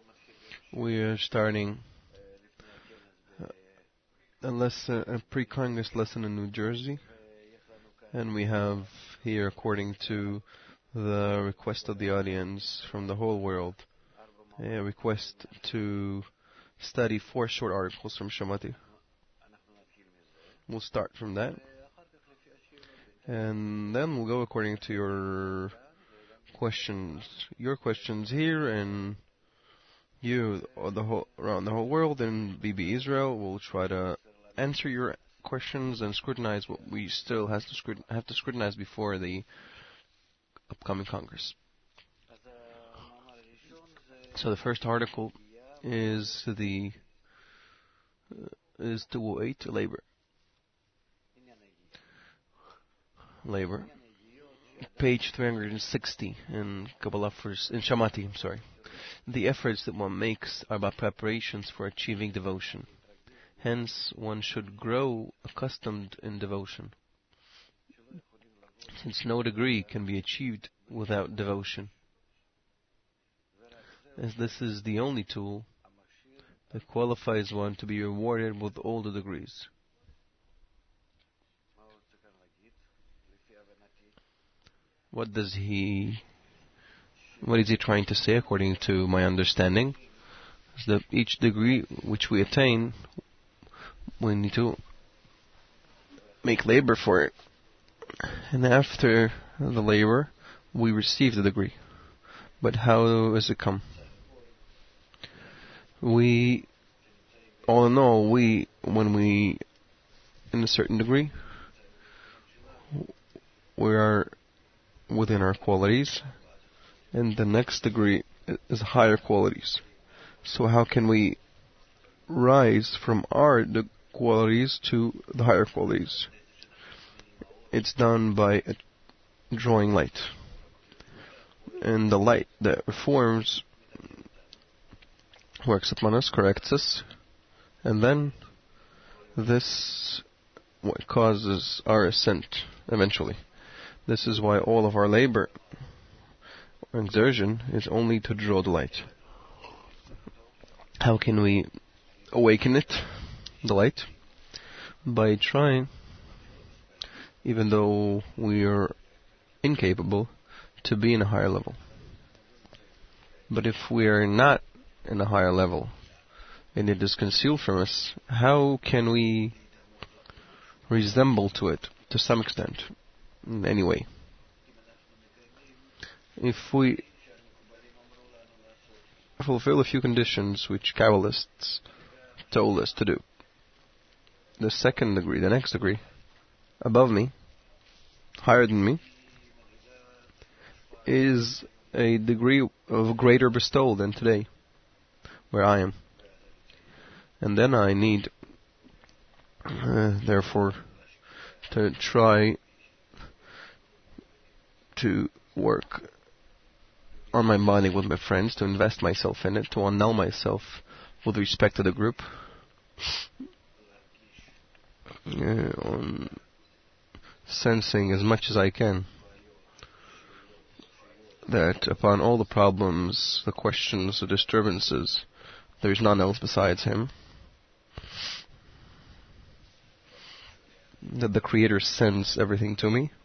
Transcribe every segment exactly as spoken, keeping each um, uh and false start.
We are starting a lesson, a pre-Congress lesson in New Jersey, and we have here, according to the request of the audience from the whole world, a request to study four short articles from Shamati. We'll start from that, and then we'll go according to your questions, your questions here, and you or the whole around the whole world, and B B Israel will try to answer your questions and scrutinize what we still has to scrutin- have to scrutinize before the upcoming Congress. So the first article is the uh, is two oh eight labor. Labor. Page three hundred sixty in Kabbalah first, in Shamati, I'm sorry. The efforts that one makes are about preparations for achieving devotion. Hence, one should grow accustomed in devotion, since no degree can be achieved without devotion, as this is the only tool that qualifies one to be rewarded with all the degrees. What does he, what is he trying to say according to my understanding? Is that each degree which we attain, we need to make labor for it. And after the labor, we receive the degree. But how does it come? We all know we, when we, in a certain degree, we are within our qualities, and the next degree is higher qualities. So how can we rise from our the qualities to the higher qualities? It's done by drawing light, and the light that reforms works upon us, corrects us, and then this what causes our ascent eventually. This is why all of our labor or exertion is only to draw the light. How can we awaken it, the light? By trying, even though we are incapable, to be in a higher level. But if we are not in a higher level, and it is concealed from us, how can we resemble to it to some extent? Anyway, if we fulfill a few conditions which Kabbalists told us to do, the second degree, the next degree, above me, higher than me, is a degree of greater bestowal than today, where I am. And then I need, uh, therefore, to try to work on my bonding with my friends, to invest myself in it, to annul myself with respect to the group, uh, on sensing as much as I can that upon all the problems, the questions, the disturbances, there is none else besides him, that the Creator sends everything to me,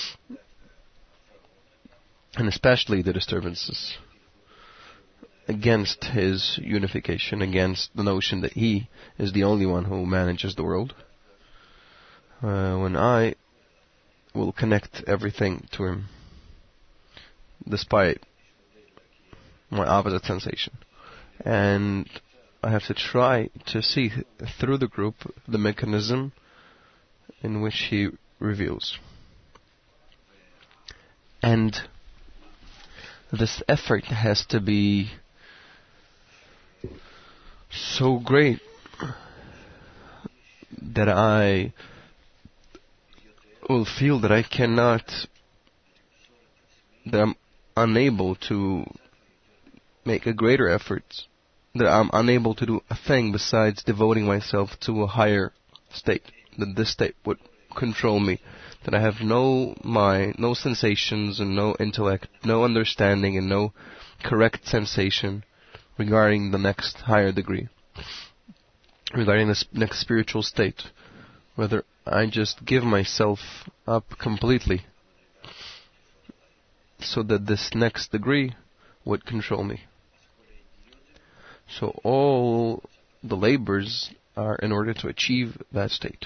and especially the disturbances against his unification, against the notion that he is the only one who manages the world. Uh, when I will connect everything to him, despite my opposite sensation. And I have to try to see th- through the group the mechanism in which he reveals. And this effort has to be so great that I will feel that I cannot, that I'm unable to make a greater effort, that I'm unable to do a thing besides devoting myself to a higher state, that this state would control me, that I have no mind, no sensations and no intellect, no understanding and no correct sensation, regarding the next higher degree, regarding this next spiritual state, whether I just give myself up completely so that this next degree would control me. So all the labors are in order to achieve that state.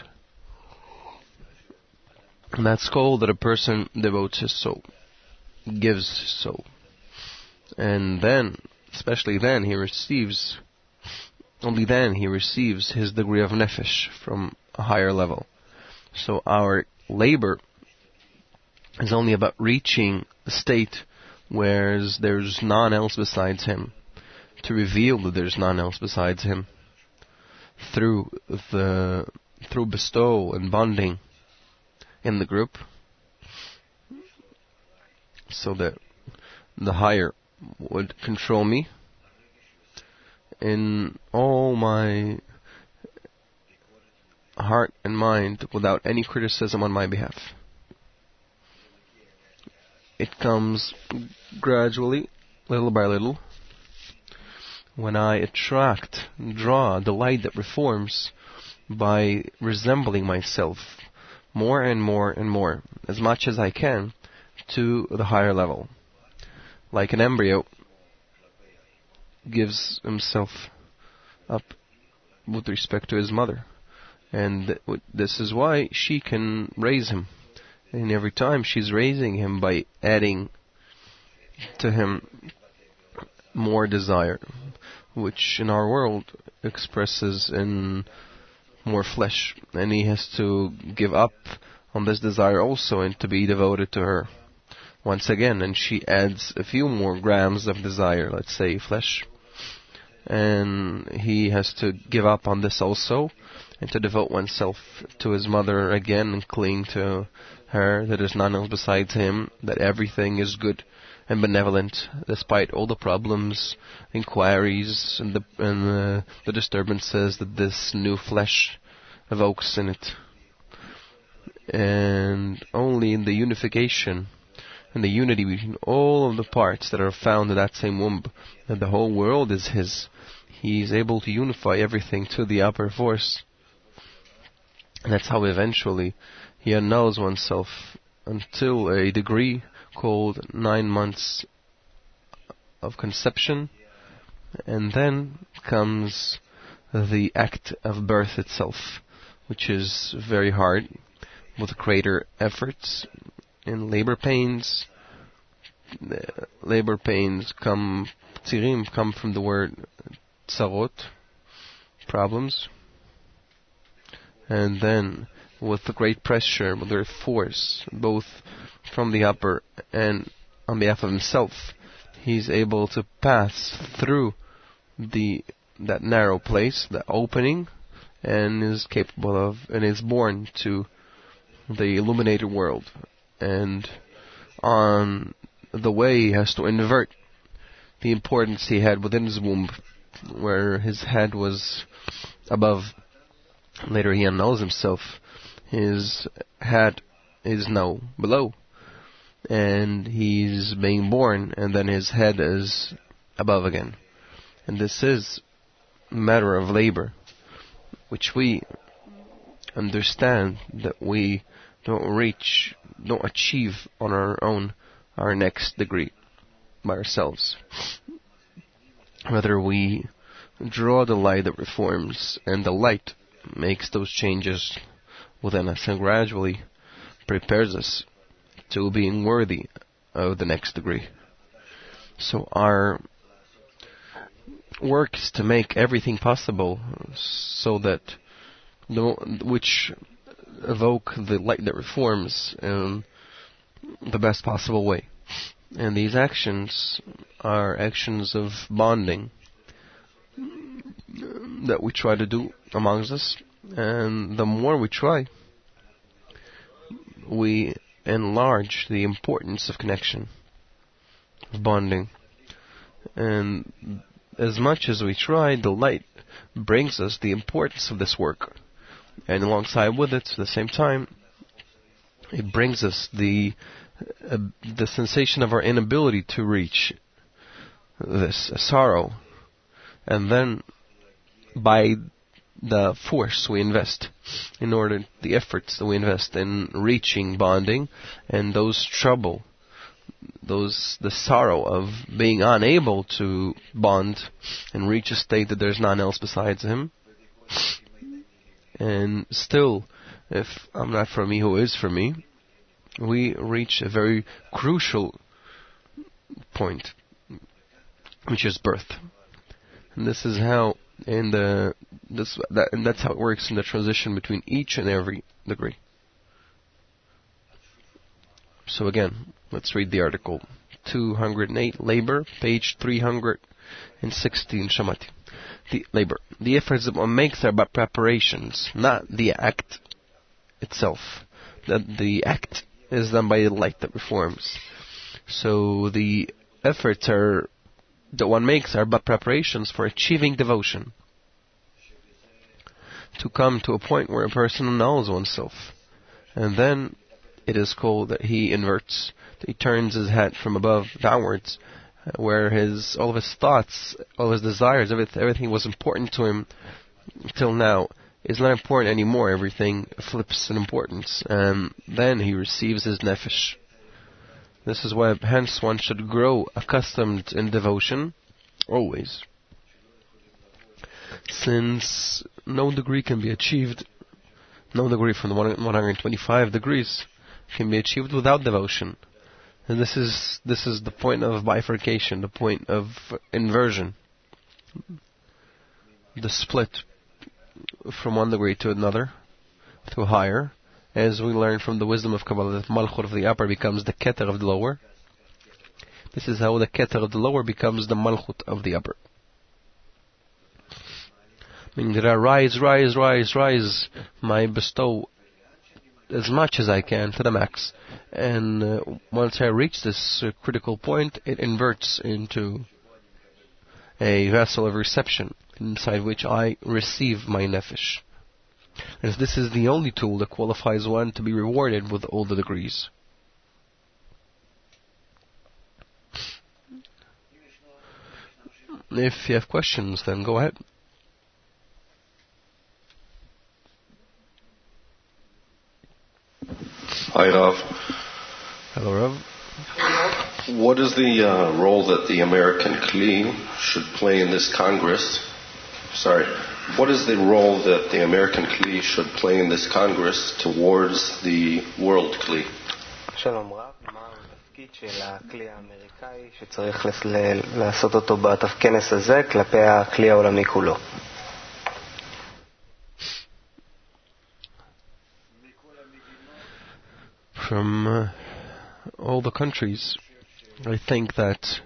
And that's called that a person devotes his soul, gives his soul. And then, especially then, he receives, only then he receives his degree of nefesh from a higher level. So our labor is only about reaching the state where there's none else besides him, to reveal that there's none else besides him, through the through bestow and bonding in the group, so that the higher would control me in all my heart and mind without any criticism on my behalf. It comes gradually, little by little, when I attract, draw the light that reforms by resembling myself more and more and more, as much as I can, to the higher level. Like an embryo gives himself up with respect to his mother. And this is why she can raise him. And every time she's raising him by adding to him more desire, which in our world expresses in more flesh. And he has to give up on this desire also and to be devoted to her once again. And she adds a few more grams of desire, let's say flesh. And he has to give up on this also and to devote oneself to his mother again and cling to her, that there's none else besides him, that everything is good and benevolent, despite all the problems, inquiries, and the and the, the disturbances that this new flesh evokes in it. And only in the unification and the unity between all of the parts that are found in that same womb, that the whole world is his, he is able to unify everything to the upper force. And that's how eventually he annuls oneself until a degree called nine months of conception, and then comes the act of birth itself, which is very hard, with greater efforts and labor pains. The labor pains come, tzirim, come from the word tsarot, problems, and then with the great pressure, with great force, both from the upper and on behalf of himself, he's able to pass through the that narrow place, that opening, and is capable of, and is born to the illuminated world. And on the way, he has to invert the importance he had within his womb, where his head was above. Later he annuls himself. His head is now below, and he's being born, and then his head is above again. And this is a matter of labor, which we understand that we don't reach, don't achieve on our own our next degree by ourselves. Whether we draw the light that reforms, and the light makes those changes within us and gradually prepares us to being worthy of the next degree. So our work is to make everything possible so that the, which evoke the light that reforms in the best possible way. And these actions are actions of bonding that we try to do amongst us, and the more we try, we enlarge the importance of connection, of bonding. And as much as we try, the light brings us the importance of this work. And alongside with it, at the same time, it brings us the uh, the sensation of our inability to reach this, a sorrow and then by the force we invest, in order the efforts that we invest in reaching bonding, and those trouble, those the sorrow of being unable to bond and reach a state that there's none else besides him, and still, if I'm not for me, who is for me, we reach a very crucial point, which is birth. And this is how in the this that and that's how it works in the transition between each and every degree. So again, let's read the article. two hundred eight, labor, page three hundred sixteen, Shamati. The labor. The efforts that one makes are but preparations, not the act itself. That the act is done by the light that reforms. So the efforts are that one makes are but preparations for achieving devotion, to come to a point where a person knows oneself, and then it is called that he inverts, that he turns his head from above downwards, where his all of his thoughts, all of his desires, everything, everything was important to him till now is not important anymore. Everything flips in importance, and then he receives his nefesh. This is why hence one should grow accustomed in devotion always, since no degree can be achieved, no degree from the one hundred twenty-five degrees can be achieved without devotion. And this is this is the point of bifurcation, the point of inversion, the split from one degree to another, to a higher, as we learn from the wisdom of Kabbalah, that Malchut of the upper becomes the Keter of the lower. This is how the Keter of the lower becomes the Malchut of the upper. Meaning that I rise, rise, rise, rise, I bestow as much as I can to the max. And uh, once I reach this uh, critical point, it inverts into a vessel of reception, inside which I receive my nefesh. As this is the only tool that qualifies one to be rewarded with all the degrees. If you have questions, then go ahead. Hi, Rav. Hello, Rav. What is the uh, role that the American Kli should play in this Congress? Sorry. What is the role that the American Kli should play in this Congress towards the world Kli? שלום רב, מה התפקיד של הכלי האמריקאי שצריך לעשות אותו בכנס הזה כלפי הכלי העולמי כולו? From uh, all the countries, I think that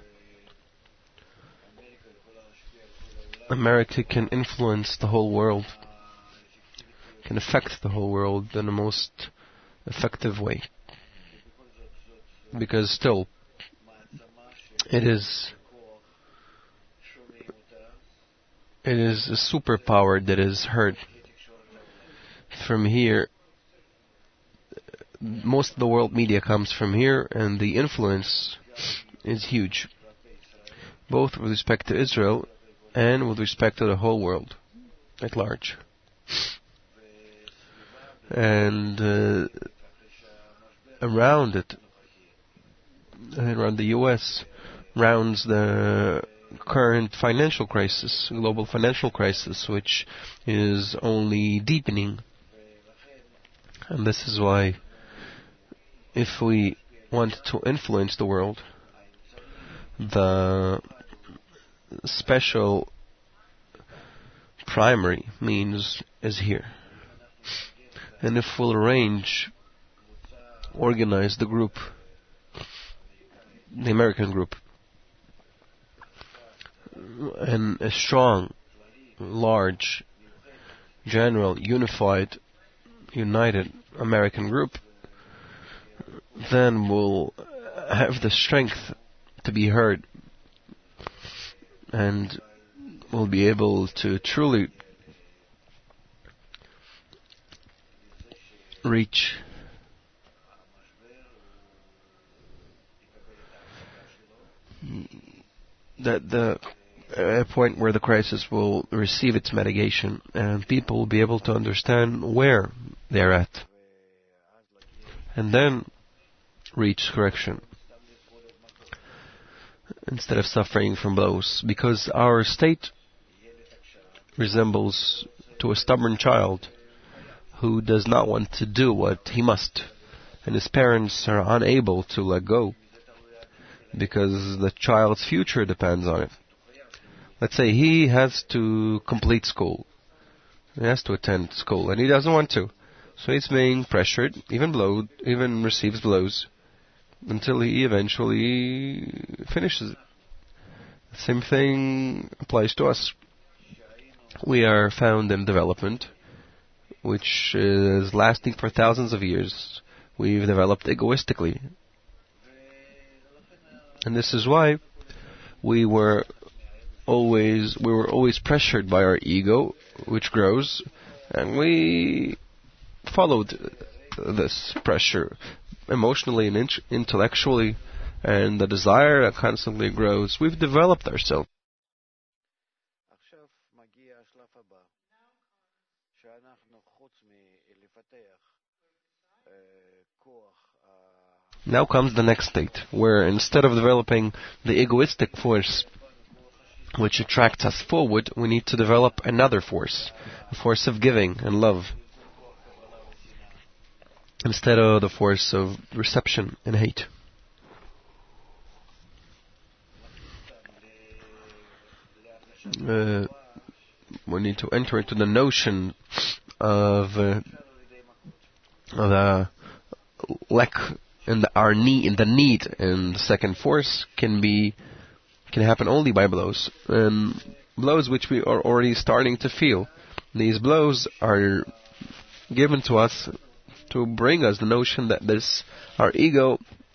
America can influence the whole world, can affect the whole world in the most effective way. Because still, it is it is a superpower that is heard. From here, most of the world media comes from here, and the influence is huge, both with respect to Israel and with respect to the whole world at large. And uh, around it, around the U S, rounds the current financial crisis, global financial crisis, which is only deepening. And this is why, if we want to influence the world, the special primary means is here. And if we'll arrange, organize the group, the American group, and a strong, large, general, unified, united American group, then we'll have the strength to be heard, and we'll be able to truly reach that the a point where the crisis will receive its mitigation and people will be able to understand where they're at. And then reach correction instead of suffering from blows, because our state resembles to a stubborn child who does not want to do what he must, and his parents are unable to let go because the child's future depends on it. Let's say he has to complete school, he has to attend school, and he doesn't want to, so he's being pressured, even blowed, even receives blows, until he eventually finishes it. The same thing applies to us. We are found in development, which is lasting for thousands of years. We've developed egoistically. And this is why we were always we were always pressured by our ego, which grows, and we followed this pressure emotionally and int- intellectually, and the desire that constantly grows. We've developed ourselves. Now comes the next state, where instead of developing the egoistic force which attracts us forward, we need to develop another force, a force of giving and love, instead of the force of reception and hate. Uh, we need to enter into the notion of uh, the lack and the, our need, and the need, and the second force can be can happen only by blows, and blows which we are already starting to feel. These blows are given to us to bring us the notion that this our ego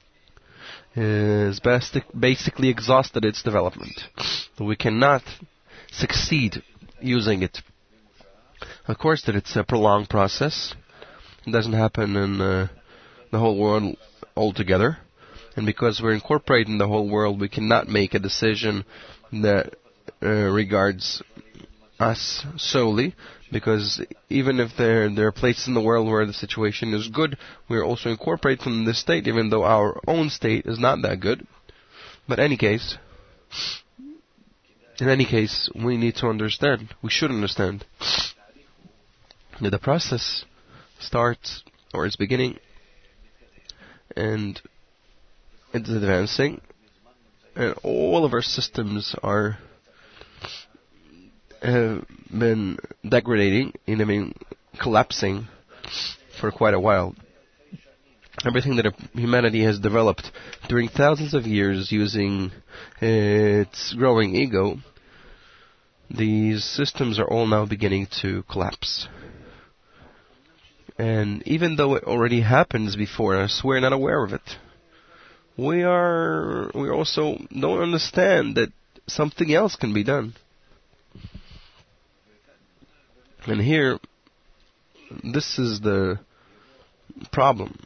is basic, basically exhausted its development. We cannot succeed using it. Of course, that it's a prolonged process. It doesn't happen in uh, the whole world altogether. And because we're incorporating the whole world, we cannot make a decision that uh, regards us solely. Because even if there, there are places in the world where the situation is good, we're also incorporated from this state, even though our own state is not that good. But any case, in any case, we need to understand, we should understand, that the process starts, or is beginning, and it's advancing, and all of our systems are have been degrading, and I mean collapsing for quite a while. Everything that humanity has developed during thousands of years using its growing ego, these systems are all now beginning to collapse. And even though it already happens before us, we're not aware of it. We are, we also don't understand that something else can be done. And here, this is the problem.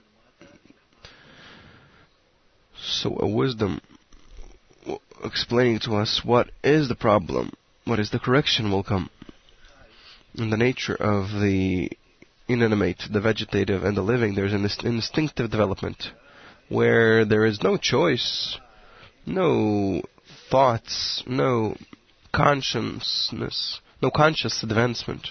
So a wisdom explaining to us what is the problem, what is the correction will come. In the nature of the inanimate, the vegetative, and the living, there's an instinctive development where there is no choice, no thoughts, no consciousness, no conscious advancement.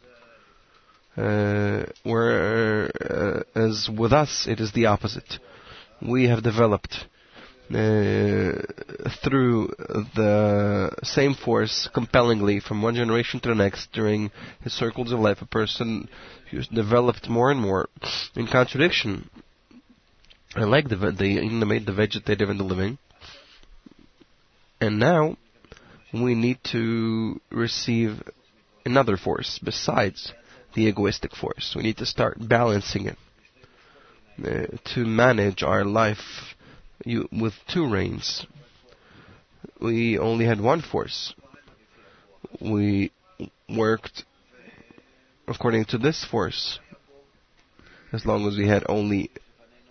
Uh, where, uh, as with us, it is the opposite. We have developed uh, through the same force compellingly from one generation to the next during his circles of life. A person who's developed more and more in contradiction. I like the the inanimate, the vegetative, and the living. And now we need to receive another force besides the egoistic force. We need to start balancing it uh, to manage our life you, with two reins. We only had one force. We worked according to this force as long as we had only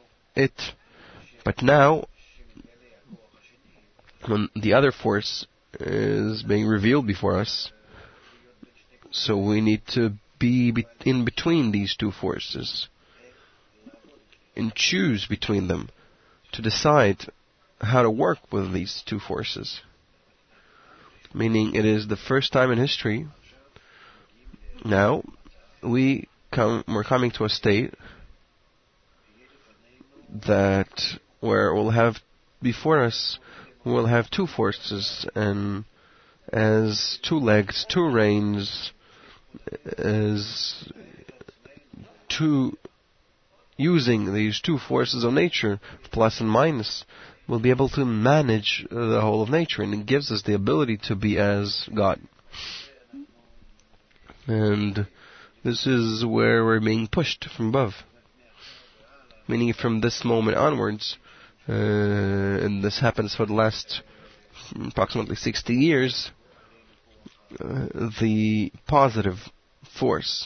it. But now, when the other force is being revealed before us. So we need to be in between these two forces and choose between them to decide how to work with these two forces. Meaning it is the first time in history now we come, we're coming to a state that where we'll have before us, we'll have two forces, and as two legs, two reins, as two, using these two forces of nature, plus and minus, we'll be able to manage the whole of nature, and it gives us the ability to be as God. And this is where we're being pushed from above. Meaning from this moment onwards, uh, and this happens for the last approximately sixty years, uh, the positive force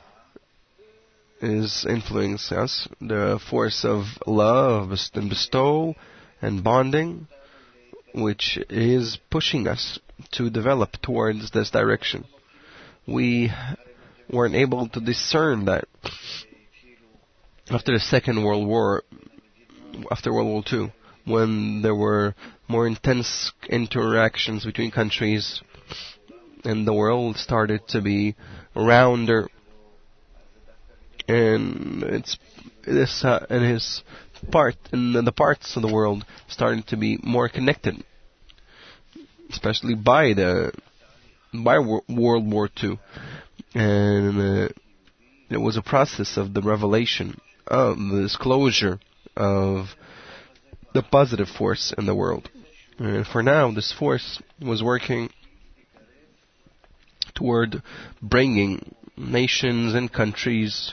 is influencing us, the force of love and bestow and bonding, which is pushing us to develop towards this direction. We weren't able to discern that after the Second World War, after World War Two, when there were more intense interactions between countries and the world started to be rounder, and it's this uh, and his part and the parts of the world started to be more connected, especially by the by World War Two, and uh, it was a process of the revelation of the disclosure of the positive force in the world. And for now, this force was working toward bringing nations and countries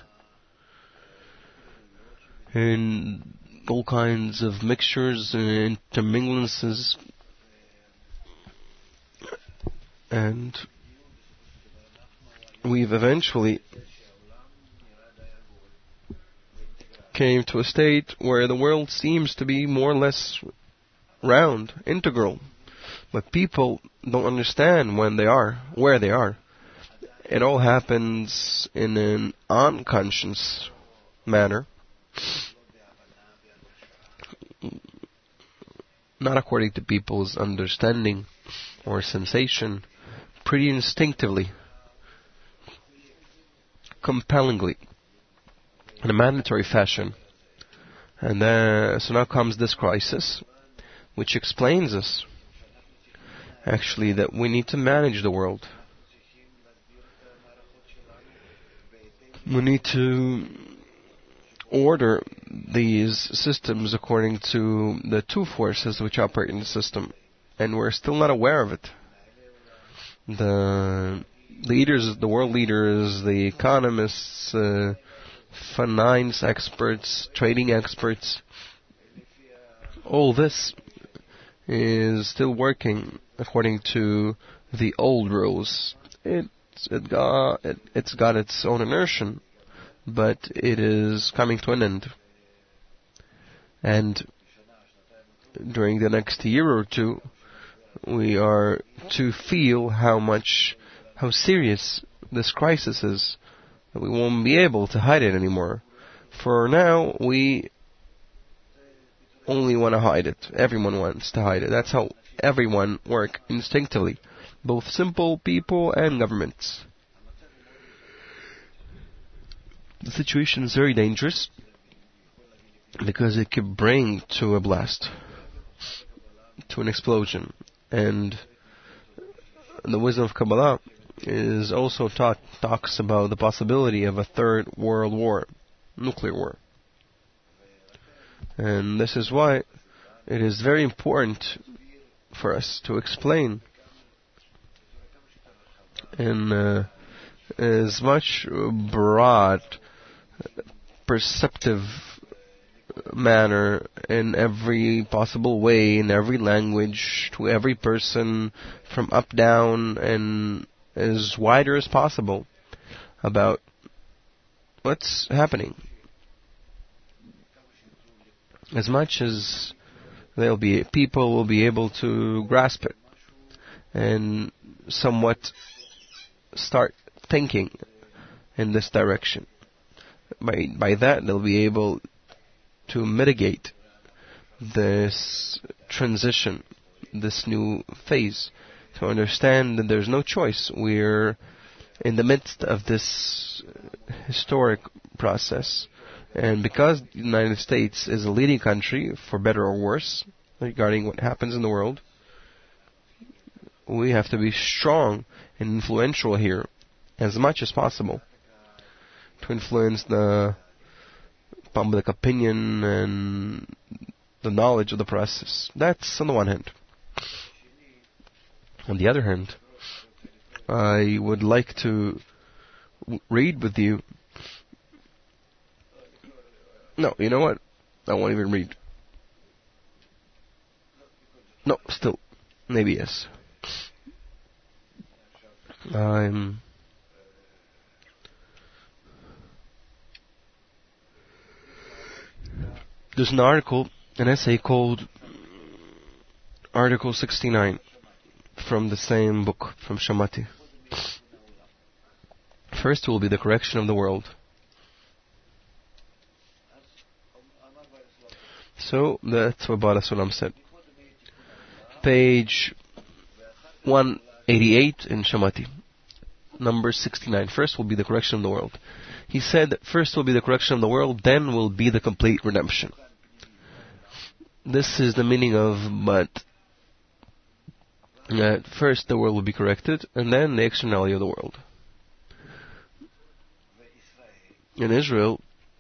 in all kinds of mixtures and interminglances, and we've eventually came to a state where the world seems to be more or less round, integral, but people don't understand when they are, where they are. It all happens in an unconscious manner, not according to people's understanding or sensation, pretty instinctively, compellingly, in a mandatory fashion. And then, so now comes this crisis, which explains us, actually, that we need to manage the world. We need to order these systems according to the two forces which operate in the system, and we're still not aware of it. The leaders, the world leaders, the economists, uh, finance experts, trading experts, all this is still working according to the old rules. It's it got it, it's got its own inertia, but it is coming to an end. And during the next year or two, we are to feel how much, how serious this crisis is. We won't be able to hide it anymore. For now, we only want to hide it. Everyone wants to hide it. That's how everyone works instinctively, both simple people and governments. The situation is very dangerous because it could bring to a blast, to an explosion. And the wisdom of Kabbalah is also talk, talks about the possibility of a third world war, nuclear war. And this is why it is very important for us to explain in uh, as much broad, perceptive manner, in every possible way, in every language, to every person, from up, down, and as wider as possible, about what's happening. As much as they'll be, people will be able to grasp it. and somewhat start thinking in this direction. By, by that, they'll be able to mitigate this transition, this new phase, to understand that there's no choice. We're in the midst of this historic process, and because the United States is a leading country, for better or worse, regarding what happens in the world, we have to be strong and influential here as much as possible to influence the public opinion and the knowledge of the process. That's on the one hand. On the other hand, I would like to read with you. No, you know what? I won't even read. No, still. Maybe yes. I'm... There's an article, an essay called Article sixty-nine from the same book, from Shamati. First will be the correction of the world. So, that's what Bala Sulam said. Page one eighty-eight in Shamati. Number sixty-nine. First will be the correction of the world. He said, first will be the correction of the world, then will be the complete redemption. This is the meaning of, but uh, first the world will be corrected, and then the externality of the world. In Israel,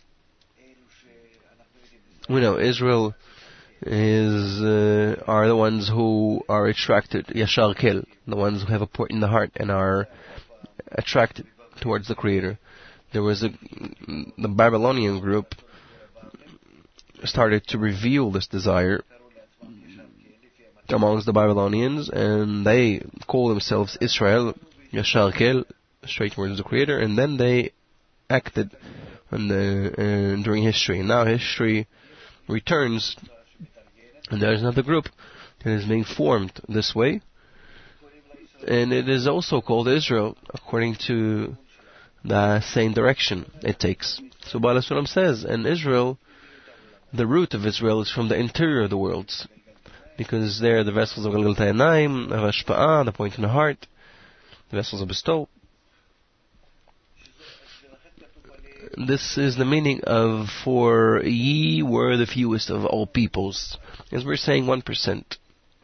we know Israel is uh, are the ones who are attracted, Yashar Kel, the ones who have a point in the heart and are attracted towards the Creator. There was a, the Babylonian group started to reveal this desire amongst the Babylonians, and they call themselves Israel, Yashar Kel, straight towards the Creator, and then they acted in the, uh, during history. Now history returns, and there's another group that is being formed this way, and it is also called Israel, according to the same direction it takes. So Bala Sulam says, and Israel, the root of Israel is from the interior of the worlds, because there the vessels of Galgalta Yanaim, of Ashpa'ah, the point in the heart, the vessels of bestow. This is the meaning of, for ye were the fewest of all peoples, as we're saying one percent.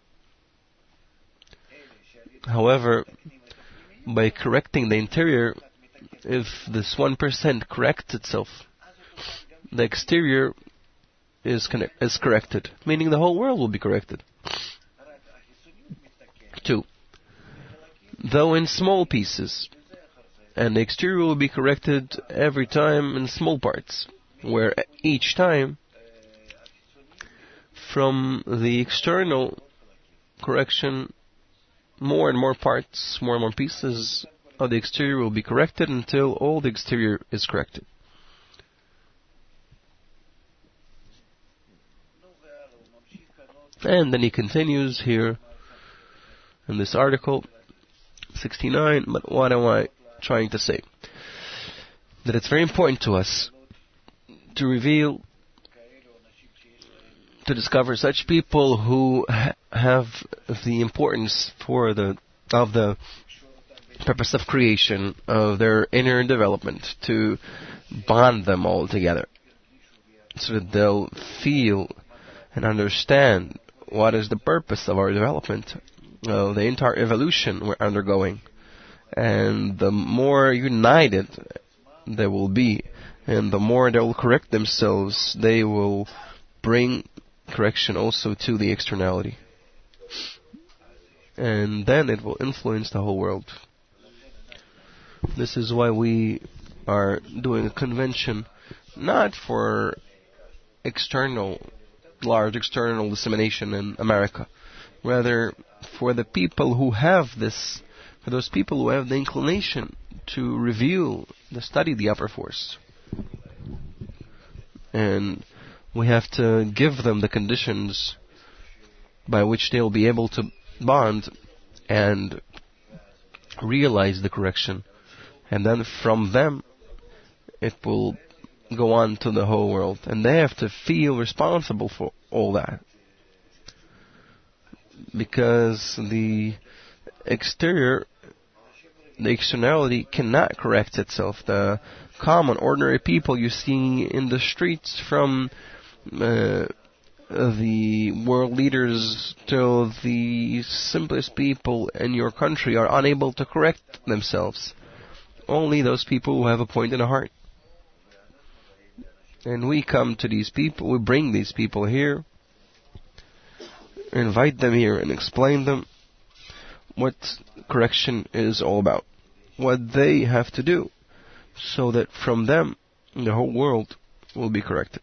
However, by correcting the interior, if this one percent corrects itself, the exterior is connect, is corrected, meaning the whole world will be corrected. Two, though in small pieces, and the exterior will be corrected every time in small parts, where each time from the external correction, more and more parts, more and more pieces of the exterior will be corrected until all the exterior is corrected. And then he continues here in this article, sixty-nine, but what am I trying to say? That it's very important to us to reveal, to discover such people who ha- have the importance for the, of the purpose of creation, of their inner development, to bond them all together, so that they'll feel and understand what is the purpose of our development, of the entire evolution we're undergoing. And the more united they will be, and the more they will correct themselves, they will bring correction also to the externality. And then it will influence the whole world. This is why we are doing a convention, not for external, large external dissemination in America, rather for the people who have this, for those people who have the inclination to review, to study the upper force. And we have to give them the conditions by which they'll be able to bond and realize the correction. And then from them, it will go on to the whole world. And they have to feel responsible for all that. Because the exterior, the externality cannot correct itself. The common, ordinary people you see in the streets, from uh, the world leaders till the simplest people in your country, are unable to correct themselves. Only those people who have a point in the heart. And we come to these people, we bring these people here, invite them here and explain them what correction is all about, what they have to do, so that from them the whole world will be corrected.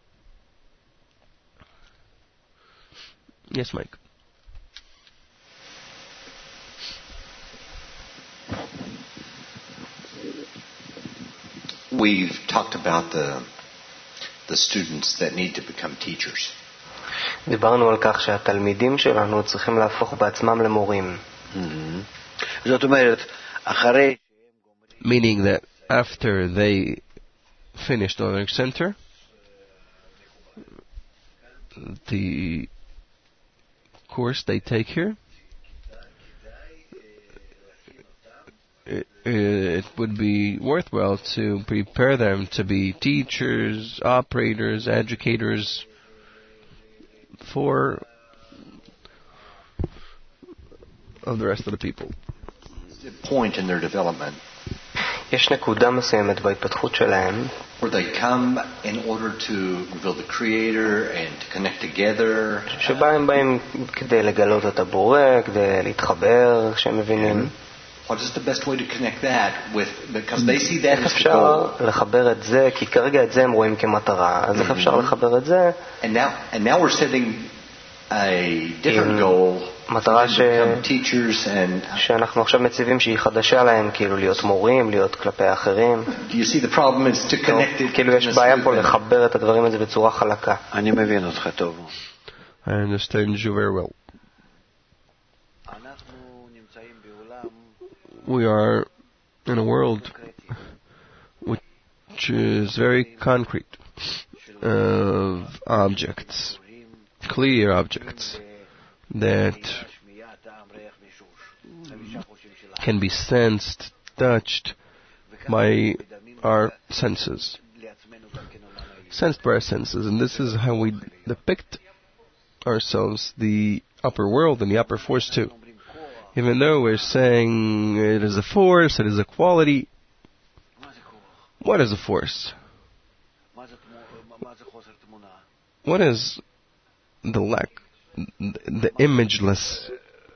Yes, Mike. We've talked about the the students that need to become teachers. דיברנו על כך שהתלמידים שלנו צריכים להפוך בעצמם למורים. זאת אומרת, אחרי... Meaning that after they finish the learning center, the course they take here, it, it would be worthwhile to prepare them to be teachers, operators, educators for of the rest of the people. The point in their development יש נקודה מסוימת בהתפתחות שלהם where they come in order to reveal the Creator and to connect together. שבה הם באים כדי לגלות את הבורא, כדי להתחבר, כשהם מבינים. What is the best way to connect that with, because they see that איך as the אפשר goal. לחבר את זה, כי כרגע את זה הם רואים כמטרה, אז איך אפשר לחבר את זה? And now, and now we're setting a different goal. מטרה ש... teachers and שאנחנו עכשיו מציבים שהיא חדשה להם, כאילו להיות מורים, להיות כלפי האחרים. do you see the problem is to connect it? כאילו יש בעיה פה לחבר את הדברים הזה בצורה חלקה. אני מבין אותך טוב. I understand you very well. We are in a world which is very concrete, of objects, clear objects that can be sensed, touched by our senses. Sensed by our senses, and this is how we depict ourselves, the upper world and the upper force too. Even though we're saying it is a force, it is a quality, what is a force? What is the lack, the imageless?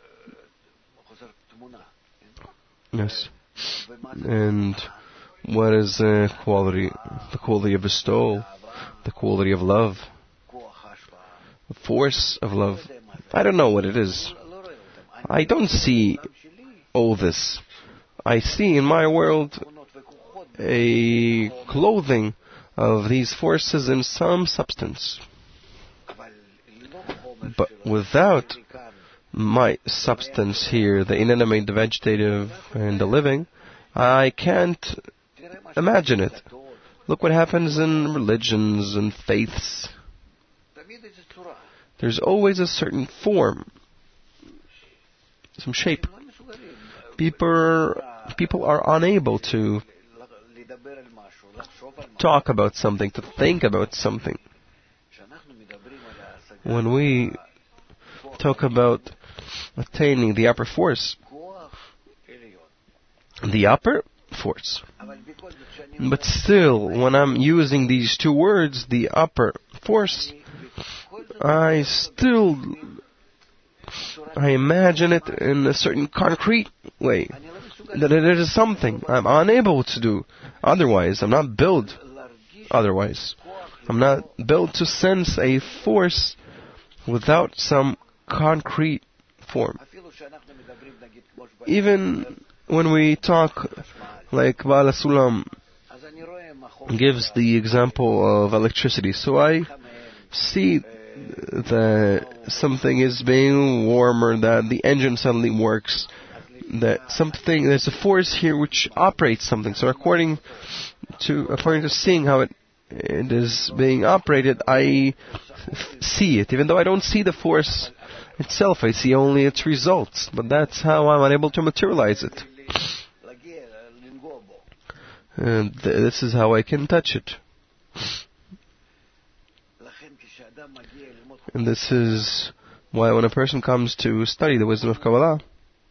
Yes. And what is the quality? The quality of bestowal, the quality of love, the force of love. I don't know what it is. I don't see all this. I see in my world a clothing of these forces in some substance. But without my substance here, the inanimate, the vegetative, and the living, I can't imagine it. Look what happens in religions and faiths. There's always a certain form, some shape. People, people are unable to talk about something, to think about something. When we talk about attaining the upper force, the upper force, but still, when I'm using these two words, the upper force, I still I imagine it in a certain concrete way, that it is something I'm unable to do otherwise. I'm not built otherwise. I'm not built to sense a force without some concrete form. Even when we talk, like Baal Sulam gives the example of electricity, so I see that something is being warmer, that the engine suddenly works, that something, there's a force here which operates something. So according to, according to seeing how it, it is being operated, I f- see it. Even though I don't see the force itself, I see only its results. But that's how I'm unable to materialize it. And th- this is how I can touch it. And this is why when a person comes to study the wisdom of Kabbalah,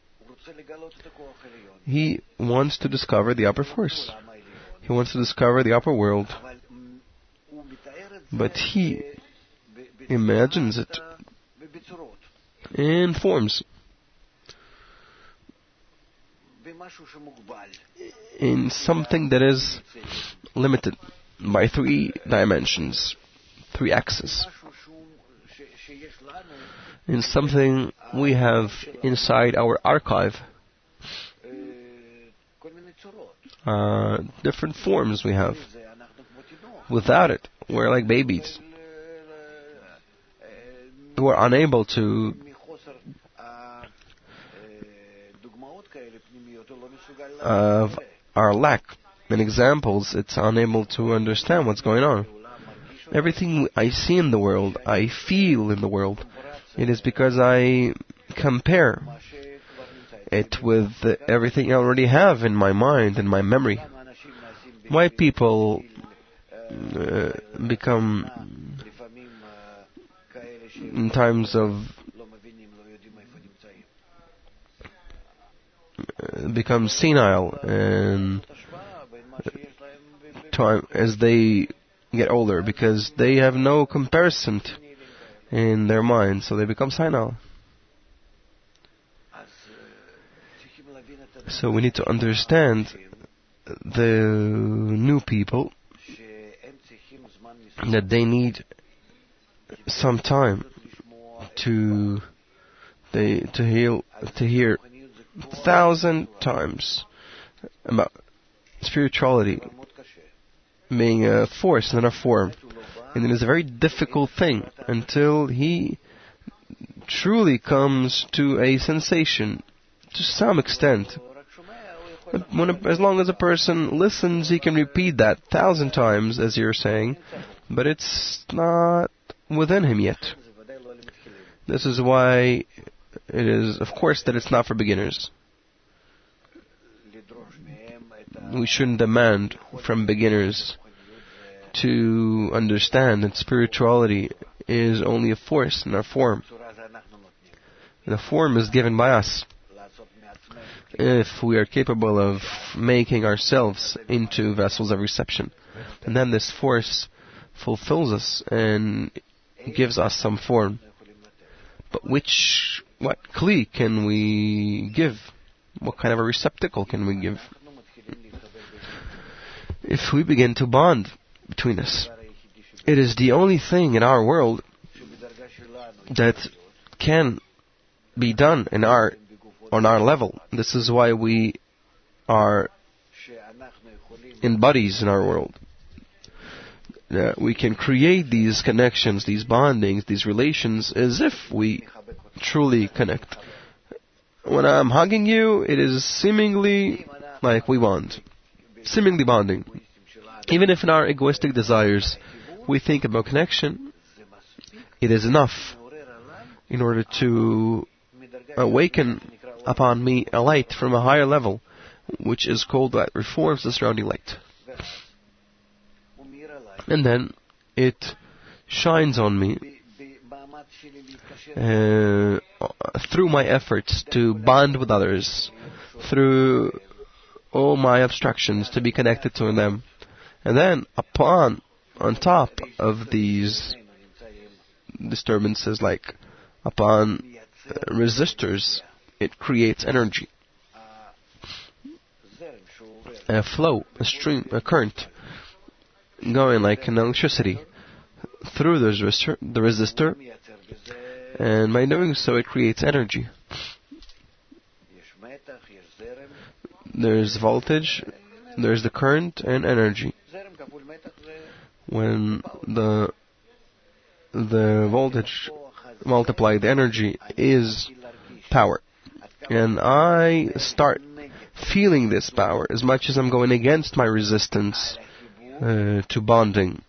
he wants to discover the upper force. He wants to discover the upper world. But he imagines it in forms, in something that is limited by three dimensions, three axes, in something we have inside our archive. Uh, different forms we have. Without it, we're like babies. We're unable to of our lack in examples, it's unable to understand what's going on. Everything I see in the world, I feel in the world, it is because I compare it with everything I already have in my mind, in my memory. Why people uh, become, in times of, uh, become senile and time as they get older, because they have no comparison in their mind, so they become senile. So we need to understand the new people, that they need some time to they to heal to hear a thousand times about spirituality being a force, not a form. And it is a very difficult thing until he truly comes to a sensation, to some extent. When a, as long as a person listens, he can repeat that thousand times, as you're saying, but it's not within him yet. This is why it is, of course, that it's not for beginners. We shouldn't demand from beginners to understand that spirituality is only a force, not a form. And a form is given by us. If we are capable of making ourselves into vessels of reception, and then this force fulfills us and gives us some form. But which, what kli can we give? What kind of a receptacle can we give? If we begin to bond between us, it is the only thing in our world that can be done in our on our level. This is why we are in bodies in our world. Uh, we can create these connections, these bondings, these relations as if we truly connect. When I'm hugging you, it is seemingly like we bond. Seemingly bonding. Even if in our egoistic desires we think about connection, it is enough in order to awaken upon me a light from a higher level, which is called that reforms the surrounding light. And then it shines on me uh, through my efforts to bond with others, through all my obstructions to be connected to them. And then upon, on top of these disturbances, like upon uh, resistors, it creates energy. A flow, a stream, a current, going like an electricity through the resistor, the resistor, and by doing so it creates energy. There's voltage, there's the current and energy. When the the voltage multiplied the energy is power. And I start feeling this power as much as I'm going against my resistance uh, to bonding.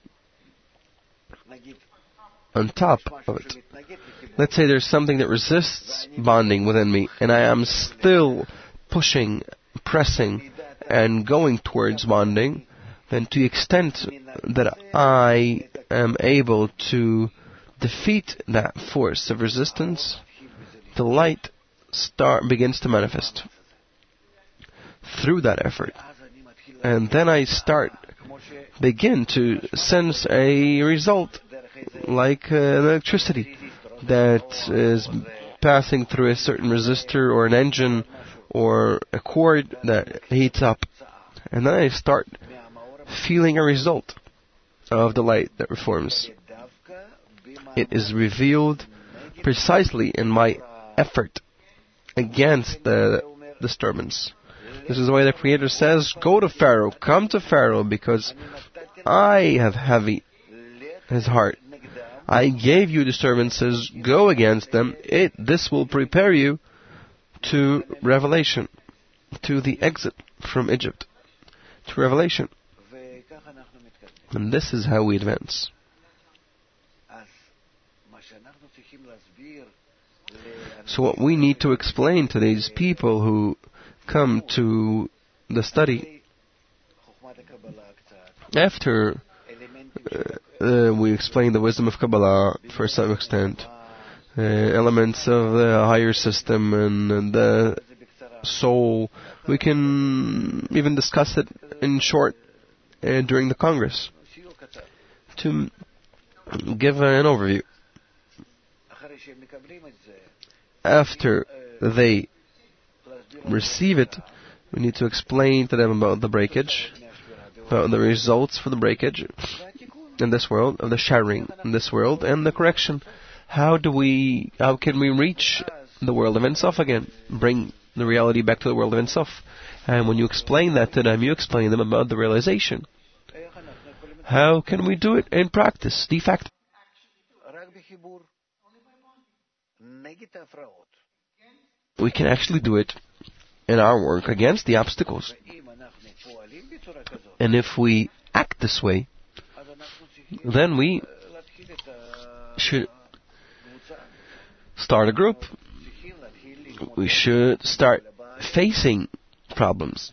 On top of it, let's say there's something that resists bonding within me, and I am still pushing, pressing, and going towards bonding, then to the extent that I am able to defeat that force of resistance, the light start begins to manifest through that effort. And then I start, begin to sense a result like uh, electricity that is passing through a certain resistor or an engine or a cord that heats up. And then I start feeling a result of the light that reforms. It is revealed precisely in my effort against the disturbance. This is why the Creator says, go to Pharaoh, come to Pharaoh, because I have heavy his heart. I gave you disturbances, go against them. It, this will prepare you to revelation, to the exit from Egypt, to revelation. And this is how we advance. So what we need to explain to these people who come to the study, after uh, uh, we explain the wisdom of Kabbalah for some extent, uh, elements of the higher system and, and the soul, we can even discuss it in short uh, during the Congress to give an overview. After they receive it, we need to explain to them about the breakage, about the results for the breakage in this world, of the shattering in this world, and the correction. How do we, how can we reach the world of Ein Sof again? Bring the reality back to the world of Ein Sof. And when you explain that to them, you explain them about the realization. How can we do it in practice, de facto? We can actually do it in our work against the obstacles. And if we act this way, then we should start a group. We should start facing problems,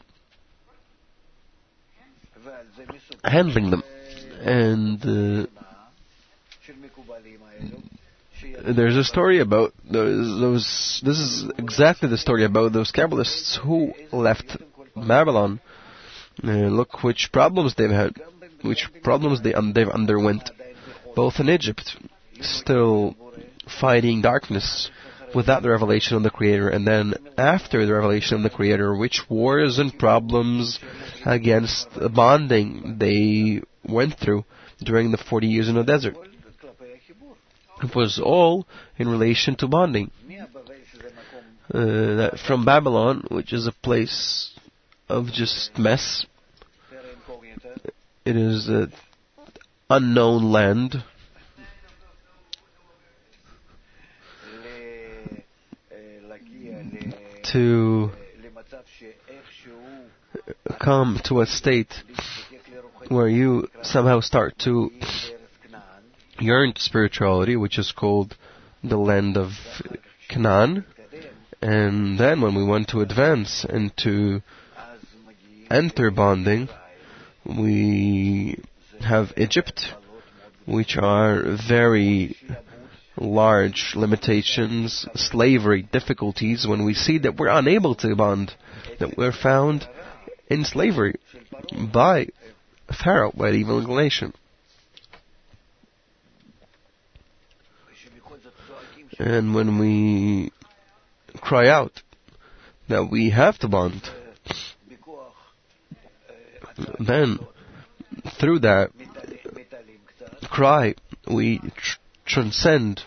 handling them. And uh, there's a story about those, those. This is exactly the story about those Kabbalists who left Babylon. Uh, look which problems they've had, which problems they um, they've underwent, both in Egypt, still fighting darkness without the revelation of the Creator, and then after the revelation of the Creator, which wars and problems against the bonding they went through during the forty years in the desert. It was all in relation to bonding. Uh, that from Babylon, which is a place of just mess, it is an unknown land, to come to a state where you somehow start to yearn to spirituality, which is called the land of Canaan. And then when we want to advance and to enter bonding, we have Egypt, which are very large limitations, slavery, difficulties, when we see that we're unable to bond, that we're found in slavery by Pharaoh, by the evil inclination. And when we cry out that we have to bond, then through that cry we tr- transcend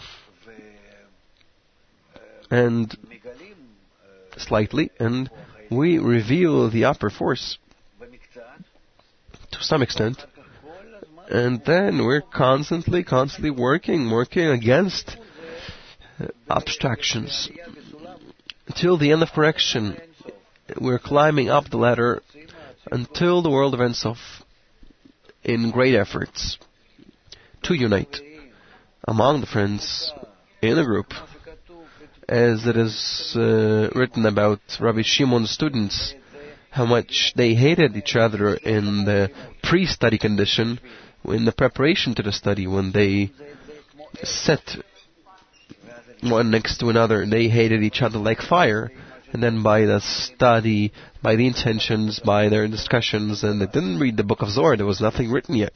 and slightly, and we reveal the upper force to some extent, And then we're constantly, constantly working, working against abstractions. Till the end of correction, we're climbing up the ladder until the world of Ein Sof in great efforts to unite among the friends in a group. As it is uh, written about Rabbi Shimon's students, how much they hated each other in the pre-study condition, in the preparation to the study, when they sat one next to another, they hated each other like fire. And then by the study, by the intentions, by their discussions, and they didn't read the book of Zohar, there was nothing written yet.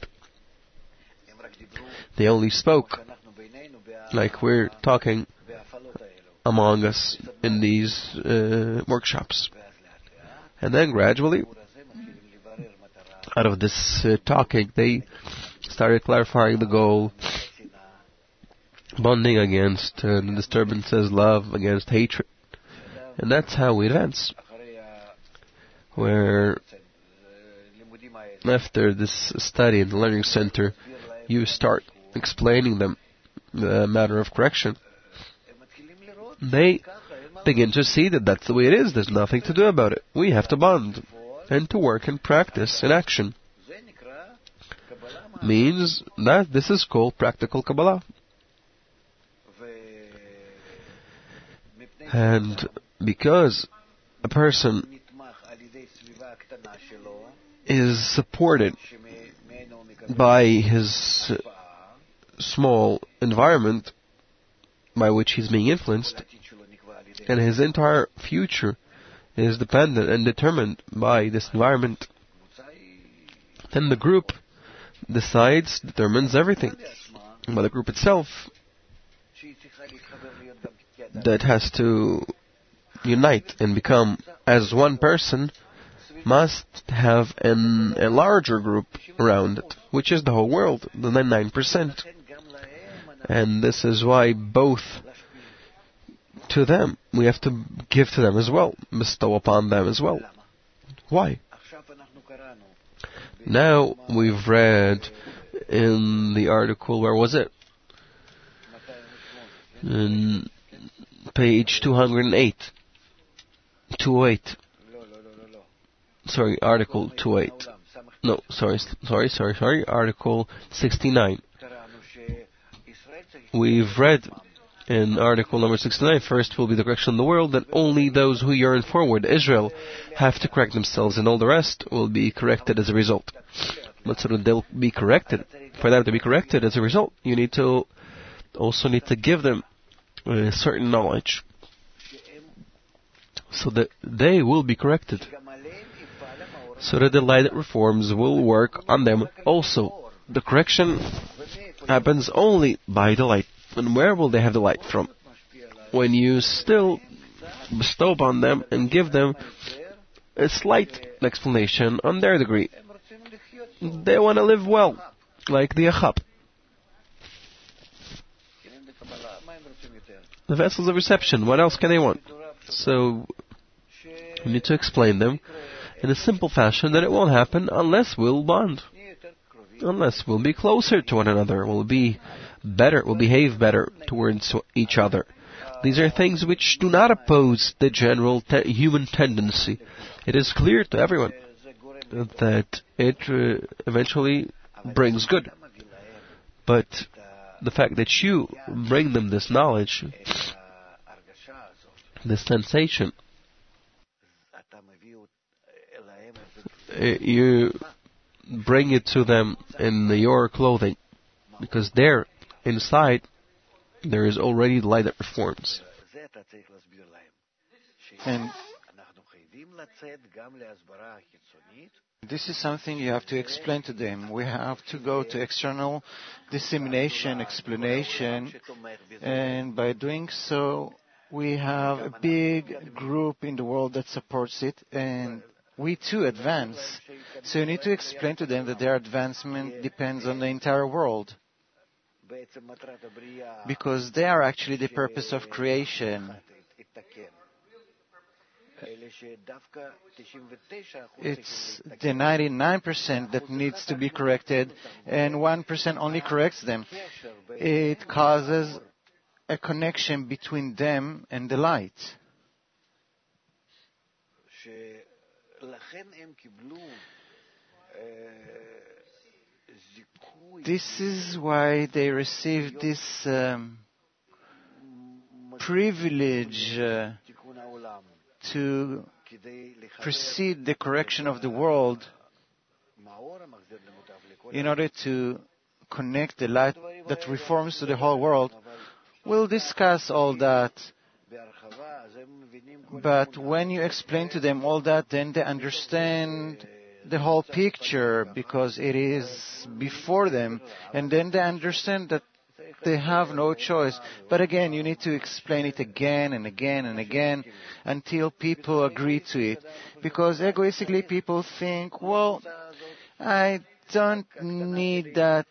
They only spoke like we're talking among us in these uh, workshops. And then gradually, out of this uh, talking, they started clarifying the goal, bonding against uh, disturbances, love against hatred. And that's how we advance. Where after this study in the learning center, you start explaining them the matter of correction. They begin to see that that's the way it is. There's nothing to do about it. We have to bond and to work and practice in action. Means that this is called practical Kabbalah. And because a person is supported by his small environment by which he's being influenced, and his entire future is dependent and determined by this environment, then the group decides, determines everything. But the group itself, that has to unite and become as one person, must have an, a larger group around it, which is the whole world, the ninety-nine percent. And this is why both to them, we have to give to them as well, bestow upon them as well. Why? Now we've read in the article, where was it? In page two hundred eight. two oh eight. Sorry, article two oh eight. No, sorry, sorry, sorry, sorry, article sixty-nine. We've read in article number sixty-nine, first will be the correction of the world, that only those who yearn forward, Israel, have to correct themselves, and all the rest will be corrected as a result. But so that they'll be corrected, for them to be corrected as a result, you need to also need to give them a certain knowledge, so that they will be corrected, so that the light that reforms will work on them also. The correction happens only by the light. And where will they have the light from? When you still bestow upon them and give them a slight explanation on their degree. They want to live well, like the Achab. The vessels of reception, what else can they want? So, we need to explain them in a simple fashion that it won't happen unless we'll bond. Unless we'll be closer to one another, we'll be better, we'll behave better towards each other. These are things which do not oppose the general te- human tendency. It is clear to everyone that it uh, eventually brings good. But the fact that you bring them this knowledge, this sensation, uh, you bring it to them in your clothing, because there, inside, there is already the light that reforms. And this is something you have to explain to them. We have to go to external dissemination, explanation, and by doing so, we have a big group in the world that supports it, and we too advance. So you need to explain to them that their advancement depends on the entire world, because they are actually the purpose of creation. It's the ninety-nine percent that needs to be corrected, and one percent only corrects them. It causes a connection between them and the light. This is why they received this um, privilege uh, to precede the correction of the world in order to connect the light that reforms to the whole world. We'll discuss all that. But when you explain to them all that, then they understand the whole picture because it is before them. And then they understand that they have no choice. But again, you need to explain it again and again and again until people agree to it. Because egoistically people think, well, I don't need that.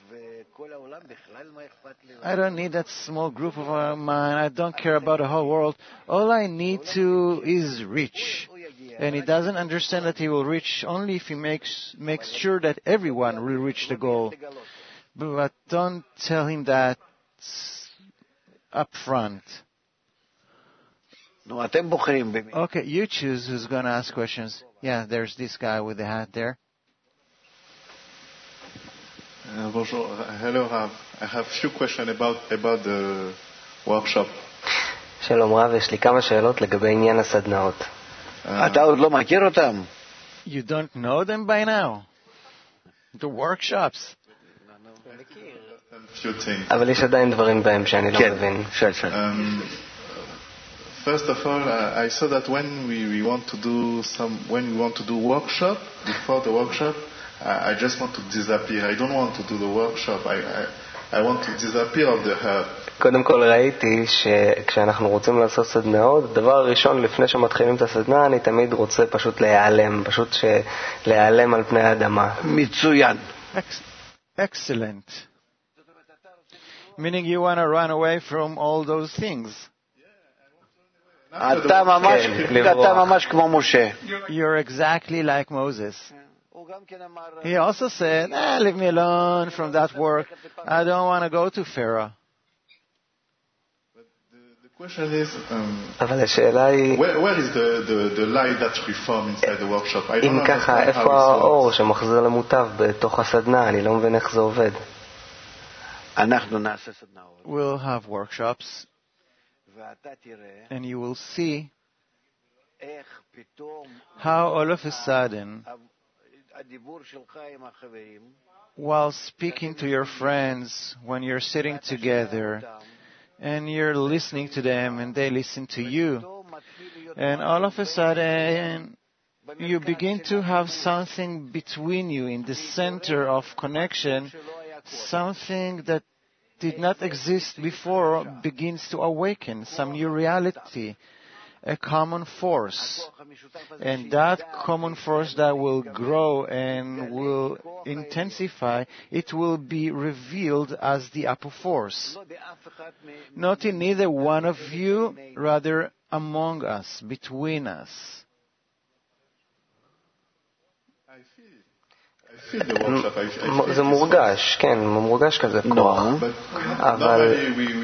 I don't need that small group of mine. I don't care about the whole world. All I need to is reach. And he doesn't understand that he will reach only if he makes makes sure that everyone will reach the goal. But don't tell him that up front. Okay, you choose who's going to ask questions. Yeah, there's this guy with the hat there. Uh, bonjour. Hello, Rav. I have a few questions about, about the workshop. שלום רב, יש לי כמה שאלות לגבי עניין הסדנאות. אתה עוד לא מכיר אותם? You don't know them by now? The workshops. A few things. אבל יש עדיין דברים בהם שאני לא מבין. כן, של. First of all, uh, I saw that when we, we want to do some, when we want to do workshop, before the workshop, I, I just want to disappear. I don't want to do the workshop. I, I, I want to disappear of the herb. קודם כל ראיתי שכשאנחנו רוצים לעשות סדנאות, הדבר הראשון לפני שמתחילים את הסדנה, אני תמיד רוצה פשוט להיעלם, פשוט להיעלם על פני האדמה. מצוין. Excellent. Meaning you want to run away from all those things. אתה ממש, אתה ממש כמו משה. You're exactly like Moses. He also said, ah, leave me alone from that work. I don't want to go to Pharaoh. But the, the question is, um, אבל השאלה היא, where, where is the, the, the light that reform inside the workshop? I don't אם ככה, איפה האור שמחזיר למוטב בתוך הסדנה? אני לא מבין איך זה עובד. אנחנו נעשה סדנאות. We'll have workshops. And you will see how all of a sudden, while speaking to your friends, when you're sitting together, and you're listening to them, and they listen to you, and all of a sudden, you begin to have something between you in the center of connection, something that did not exist before begins to awaken, some new reality, a common force. And that common force that will grow and will intensify, it will be revealed as the upper force. Not in either one of you, rather among us, between us. זה מורגש, כן, מורגש כזה כוח. אבל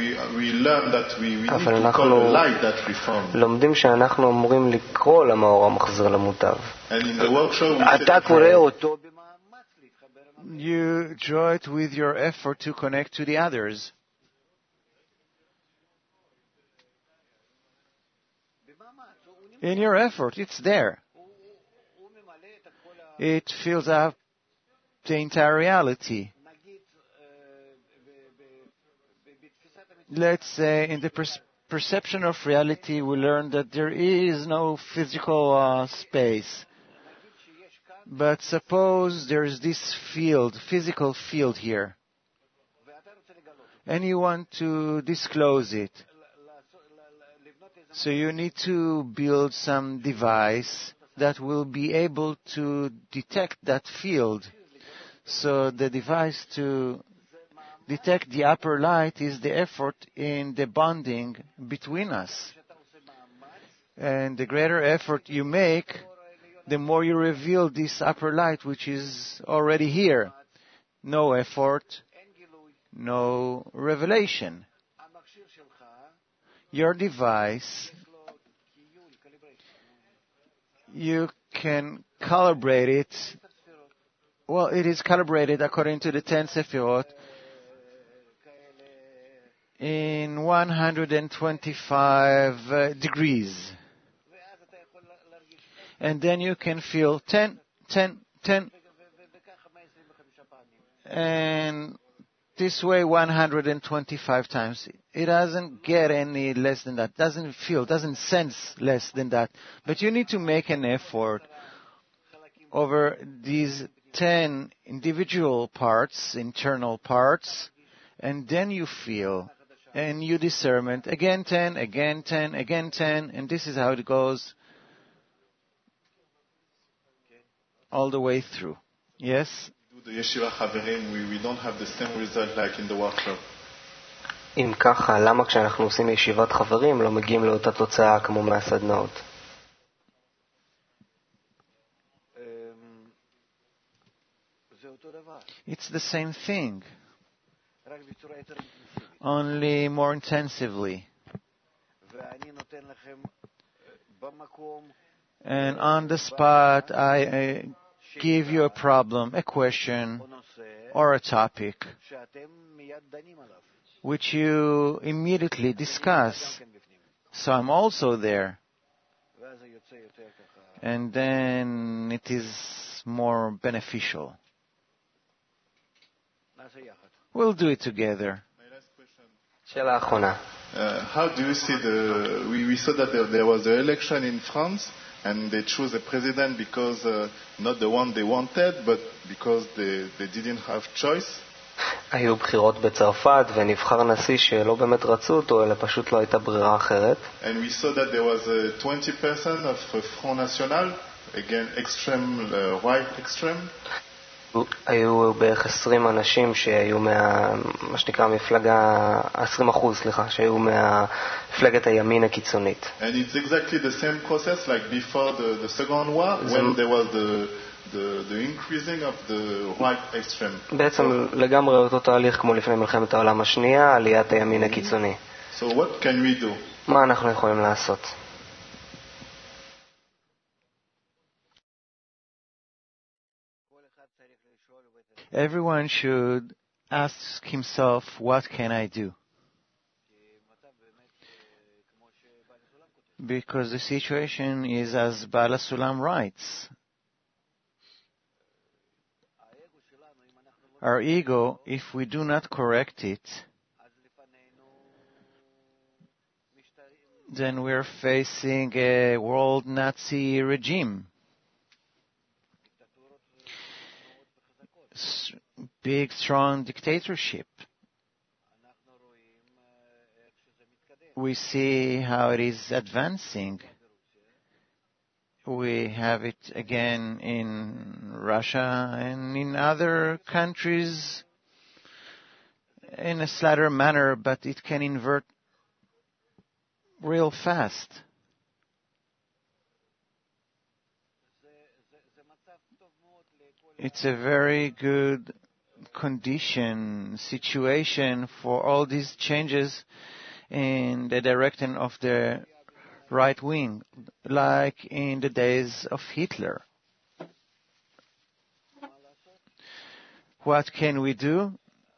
אבל אנחנו לומדים שאנחנו אמורים לקרוא למאור המחזיר למוטב. אתה קורא אותו במאמץ להתחבר. You draw it with your effort to connect to the others. In your effort, it's there. It fills up the entire reality. Let's say in the per- perception of reality, we learn that there is no physical uh, space. But suppose there is this field, physical field here, and you want to disclose it. So you need to build some device that will be able to detect that field. So the device to detect the upper light is the effort in the bonding between us. And the greater effort you make, the more you reveal this upper light, which is already here. No effort, no revelation. Your device, you can calibrate it. Well, it is calibrated according to the ten Sefirot in one hundred twenty-five uh, degrees. And then you can feel ten, ten, ten. And this way one hundred twenty-five times. It doesn't get any less than that. Doesn't feel, doesn't sense less than that. But you need to make an effort over these ten individual parts, internal parts, and then you feel, and you discernment, again ten, again ten, again ten, and this is how it goes all the way through. Yes? The Yeshiva Haverim, we, we don't have the same result like in the workshop. אם ככה, למה כשאנחנו עושים ישיבת חברים לא מגיעים לאותה תוצאה כמו מהסדנאות? It's the same thing, only more intensively. And on the spot, I uh, give you a problem, a question, or a topic, which you immediately discuss. So I'm also there. And then it is more beneficial. We'll do it together. My last question. שאלה אחרונה. Uh, how do you see the... We, we saw that there, there was an election in France, and they chose a president because uh, not the one they wanted, but because they, they didn't have choice. היו בחירות בצרפת ונבחר נשיא שלא באמת רצו אותו, אלא פשוט לא הייתה ברירה אחרת. And we saw that there was uh, twenty percent of uh, Front National, again extreme, uh, right extreme. היו בערך עשרים אנשים שהיו מה... מה שנקרא מפלגה... עשרים אחוז, סליחה, שהיו מהפלגת הימין הקיצונית. And it's exactly the same process like before the, the Second War, when there was the, the, the increasing of the right extreme. בעצם לגמרי אותו תהליך כמו לפני מלחמת העולם השנייה, עליית הימין הקיצוני. So what can we do? מה אנחנו יכולים לעשות? Everyone should ask himself, what can I do? Because the situation is as Baal HaSulam writes. Our ego, if we do not correct it, then we're facing a world Nazi regime. Big, strong dictatorship. We see how it is advancing. We have it again in Russia and in other countries in a slighter manner, but it can invert real fast. It's a very good condition, situation for all these changes in the direction of the right wing, like in the days of Hitler. What can we do?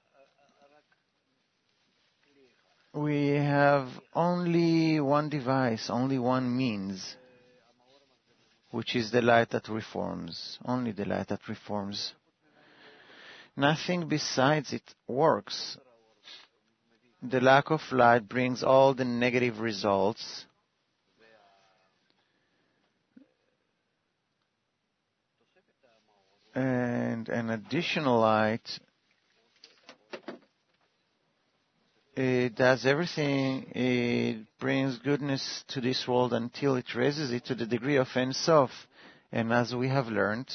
We have only one device, only one means, which is the light that reforms, only the light that reforms. Nothing besides it works. The lack of light brings all the negative results. And an additional light, it does everything, it brings goodness to this world until it raises it to the degree of Ein Sof. And as we have learned,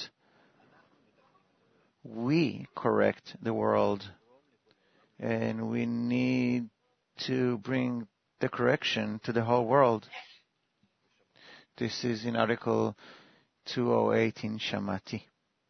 we correct the world. And we need to bring the correction to the whole world. This is in Article two oh eight in Shamati.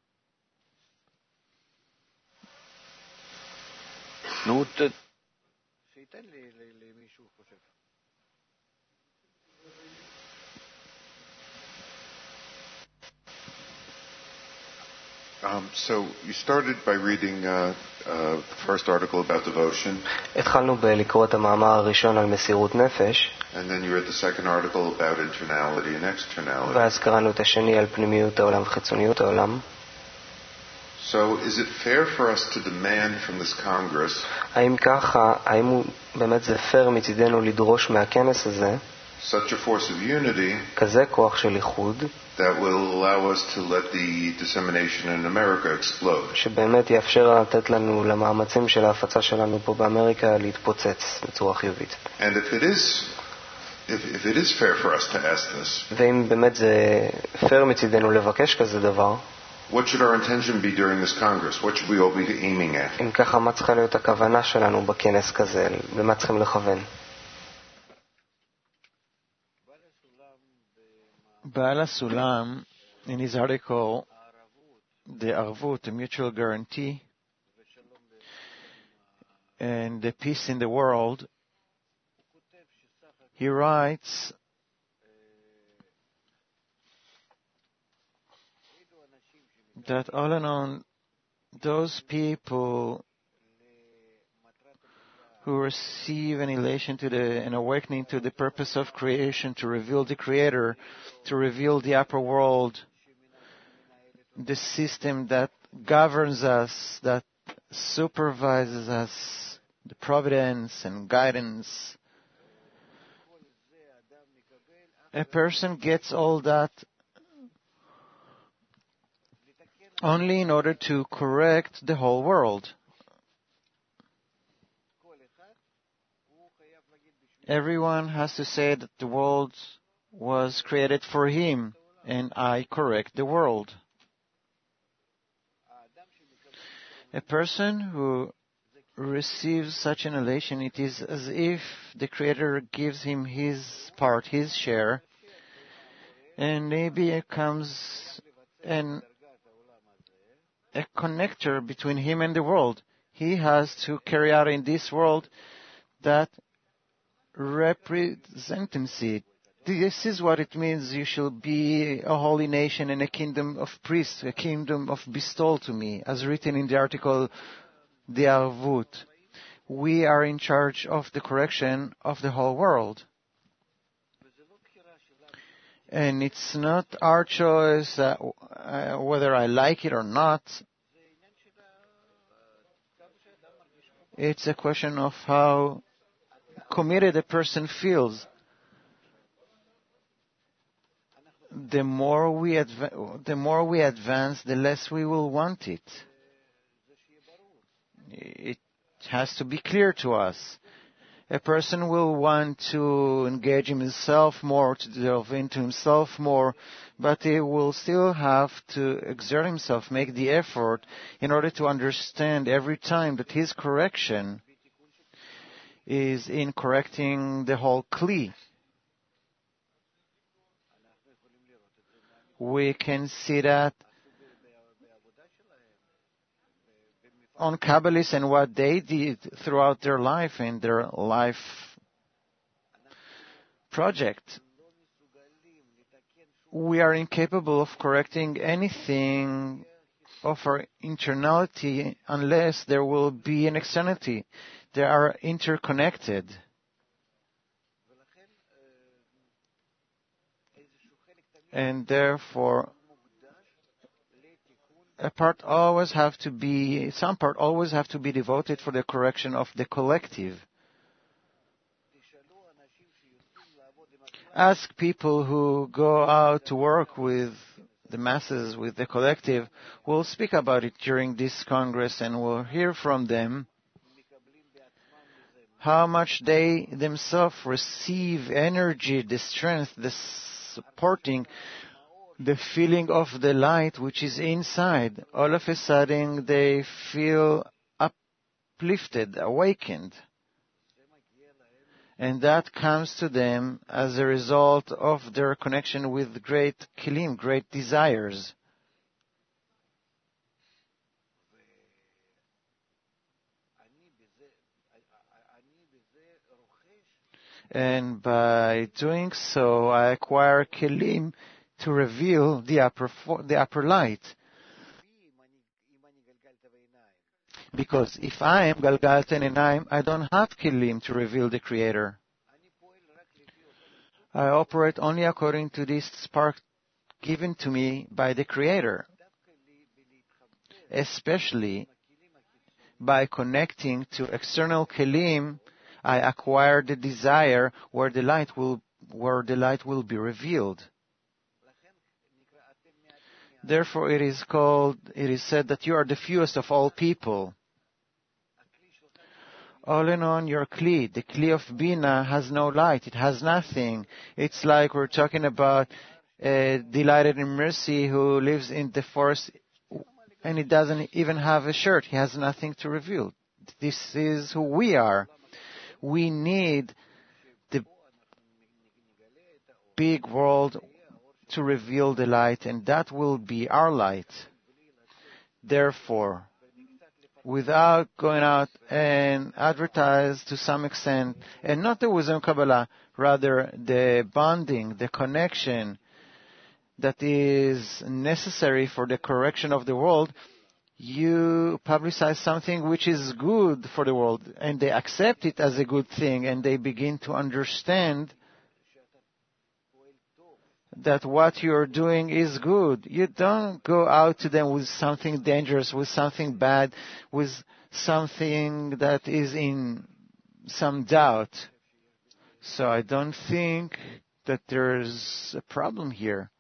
Um, so you started by reading uh, uh, the first article about devotion. התחלנו בלקרוא את המאמר הראשון על מסירות נפש. And then you read the second article about internality and externality. ואז קראנו את השני על פנימיות העולם וחיצוניות העולם. So is it fair for us to demand from this Congress האם ככה, האם הוא, באמת זה פייר מצידנו לדרוש מהכנס הזה such a force of unity כזה כוח של איחוד that will allow us to let the dissemination in America explode? שבאמת יאפשר לתת לנו למאמצים של ההפצה שלנו פה באמריקה להתפוצץ בצורה חיובית. And if it is if, if it is fair for us to ask this, ואם באמת זה פייר מצידנו לבקש כזה דבר, what should our intention be during this Congress? What should we all be aiming at? אם ככה, מה צריכה להיות הכוונה שלנו בכנס כזה? למה צריכים לכוון? Baal HaSulam, in his article, the Arvut, the mutual guarantee, and the peace in the world, he writes that all in all, those people who receive an elation to the, an awakening to the purpose of creation, to reveal the Creator, to reveal the upper world, the system that governs us, that supervises us, the providence and guidance. A person gets all that only in order to correct the whole world. Everyone has to say that the world was created for him, and I correct the world. A person who receives such an elation, it is as if the Creator gives him his part, his share, and he becomes an, a connector between him and the world. He has to carry out in this world that representancy. This is what it means. You shall be a holy nation and a kingdom of priests, a kingdom of bestowal to me, as written in the article, the Arvut. We are in charge of the correction of the whole world. And it's not our choice uh, uh, whether I like it or not. It's a question of how committed a person feels. The more we adva- the more we advance, the less we will want it. It has to be clear to us. A person will want to engage in himself more, to delve into himself more, but he will still have to exert himself, make the effort in order to understand every time that his correction is in correcting the whole Kli. We can see that on Kabbalists and what they did throughout their life and their life project. We are incapable of correcting anything of our internality unless there will be an externality. They are interconnected. And therefore, a part always have to be, some part always have to be devoted for the correction of the collective. Ask people who go out to work with the masses, with the collective. We'll speak about it during this Congress and we'll hear from them how much they themselves receive energy, the strength, the supporting, the feeling of the light which is inside. All of a sudden they feel uplifted, awakened. And that comes to them as a result of their connection with great kelim, great desires. And by doing so, I acquire kelim to reveal the upper, the upper light. Because if I am Galgalten Einaim, I don't have kelim to reveal the Creator. I operate only according to this spark given to me by the Creator. Especially by connecting to external kelim, I acquire the desire where the light will, where the light will be revealed. Therefore, it is called, it is said that you are the fewest of all people. All in all, your Kli, the Kli of Bina, has no light. It has nothing. It's like we're talking about a delighted in mercy who lives in the forest and he doesn't even have a shirt. He has nothing to reveal. This is who we are. We need the big world to reveal the light, and that will be our light. Therefore, without going out and advertise to some extent, and not the wisdom Kabbalah, rather the bonding, the connection that is necessary for the correction of the world, you publicize something which is good for the world, and they accept it as a good thing, and they begin to understand that what you're doing is good. You don't go out to them with something dangerous, with something bad, with something that is in some doubt. So I don't think that there's a problem here.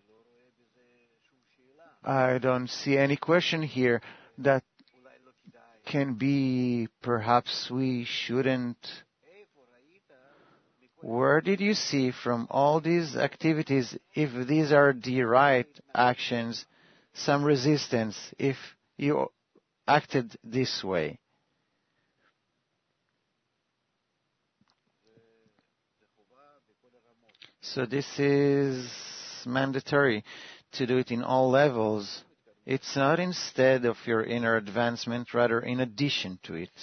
I don't see any question here that can be perhaps we shouldn't. Where did you see from all these activities, if these are the right actions, some resistance, if you acted this way? So this is mandatory to do it in all levels. It's not instead of your inner advancement, rather in addition to it.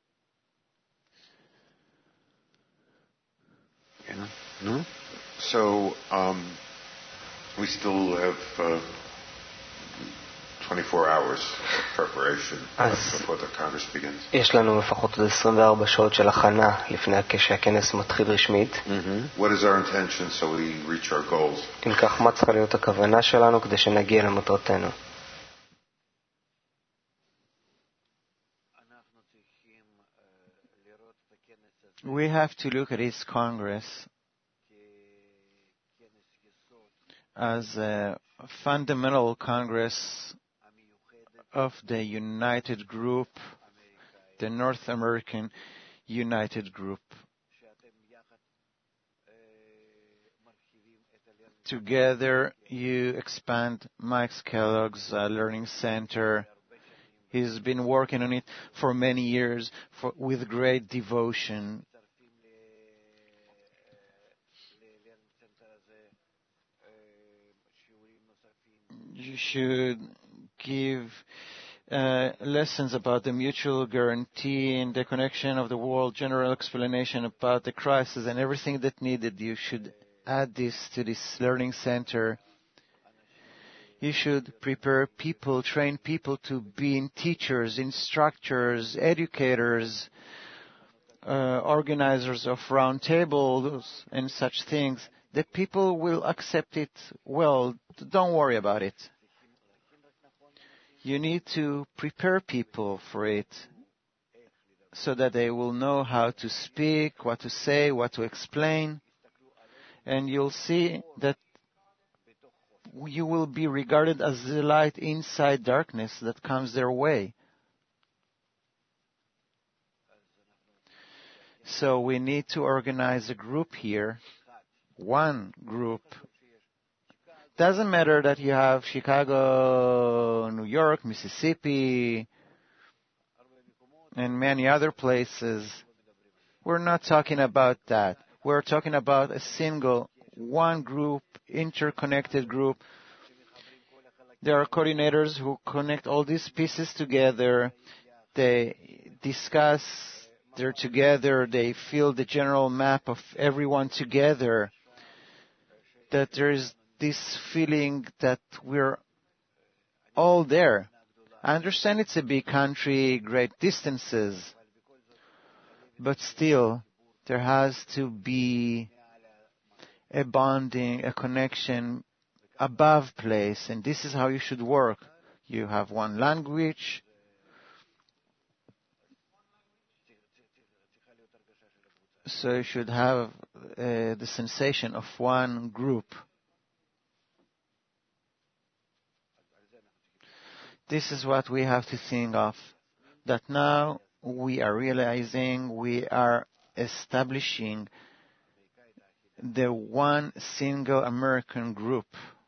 Yeah. No? So um, we still have uh, twenty-four hours of preparation before the Congress begins. יש לנו לפחות עוד עשרים וארבע שעות של הכנה לפני שהכנס מתחיל רשמית. Mm-hmm. What is our intention so we reach our goals? אם כך, מה צריכה להיות הכוונה שלנו כדי שנגיע למטרתנו? We have to look at this Congress as a fundamental Congress of the United Group, the North American United Group. Together, you expand Mike Kellogg's uh, Learning Center. He's been working on it for many years for, with great devotion. You should give uh, lessons about the mutual guarantee and the connection of the world, general explanation about the crisis and everything that needed. You should add this to this learning center. You should prepare people, train people to be teachers, instructors, educators, uh, organizers of round tables and such things. The people will accept it well. Don't worry about it. You need to prepare people for it so that they will know how to speak, what to say, what to explain. And you'll see that you will be regarded as the light inside darkness that comes their way. So we need to organize a group here, one group. Doesn't matter that you have Chicago, New York, Mississippi, and many other places. We're not talking about that. We're talking about a single, one group, interconnected group. There are coordinators who connect all these pieces together. They discuss, they're together, they feel the general map of everyone together. That there is this feeling that we're all there. I understand it's a big country, great distances, but still, there has to be a bonding, a connection above place, and this is how you should work. You have one language. So you should have uh, the sensation of one group. This is what we have to think of, that now we are realizing, we are establishing the one single American group,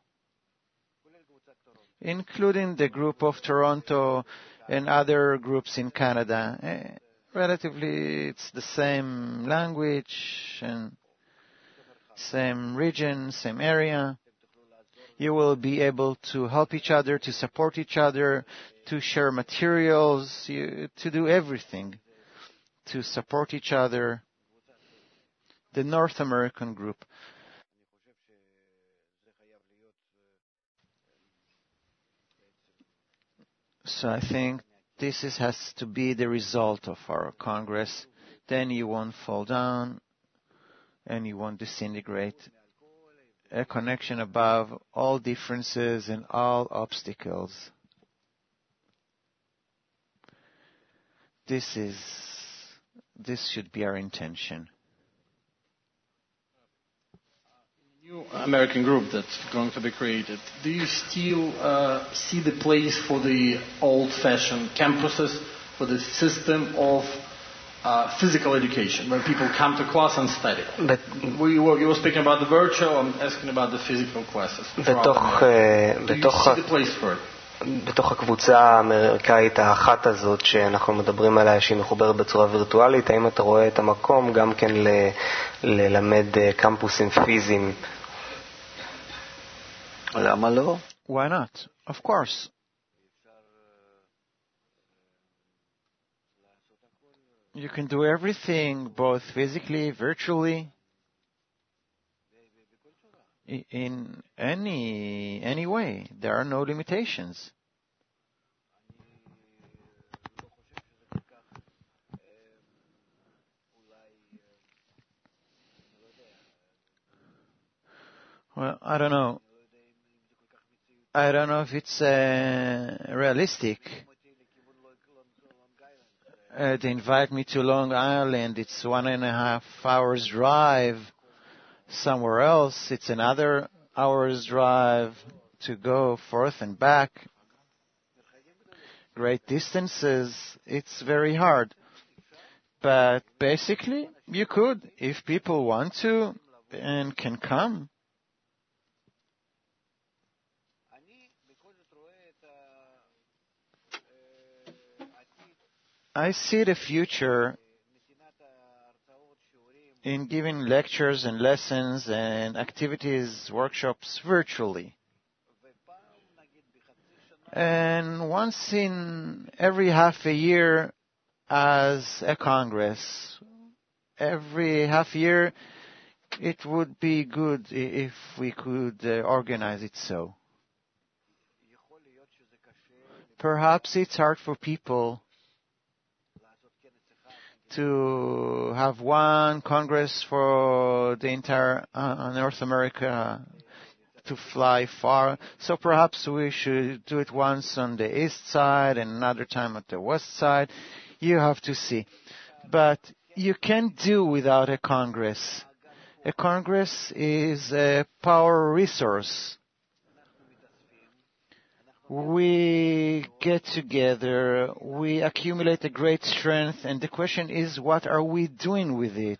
including the group of Toronto and other groups in Canada. Eh, relatively, it's the same language and same region, same area. You will be able to help each other, to support each other, to share materials, you, to do everything, to support each other. The North American group. So I think this is, has to be the result of our Congress. Then you won't fall down and you won't disintegrate. A connection above all differences and all obstacles. This is, this should be our intention. New American group that's going to be created, do you still uh, see the place for the old-fashioned campuses, for the system of uh, physical education, where people come to class and study? But we were, you were speaking about the virtual, I'm asking about the physical classes. בתוך, do you see the place for it? בתוך הקבוצה האמריקאית האחת הזאת שאנחנו מדברים עליה שהיא מחוברת בצורה וירטואלית, האם אתה רואה את המקום גם כן ל- ללמד קמפוסים פיזיים? למה לא? Why not? Of course. You can do everything, both physically, virtually, in any any way. There are no limitations. Well, I don't know. I don't know if it's uh, realistic. Uh, they invite me to Long Island. It's one and a half hours drive. Somewhere else, it's another hour's drive to go forth and back. Great distances. It's very hard. But basically, you could, if people want to and can come. I see the future in giving lectures and lessons and activities, workshops virtually. And once in every half a year as a Congress. Every half year it would be good if we could uh, organize it so. Perhaps it's hard for people to have one Congress for the entire uh, North America, to fly far. So perhaps we should do it once on the east side and another time at the west side. You have to see. But you can't do without a Congress. A Congress is a power resource. We get together, we accumulate a great strength, and the question is, what are we doing with it?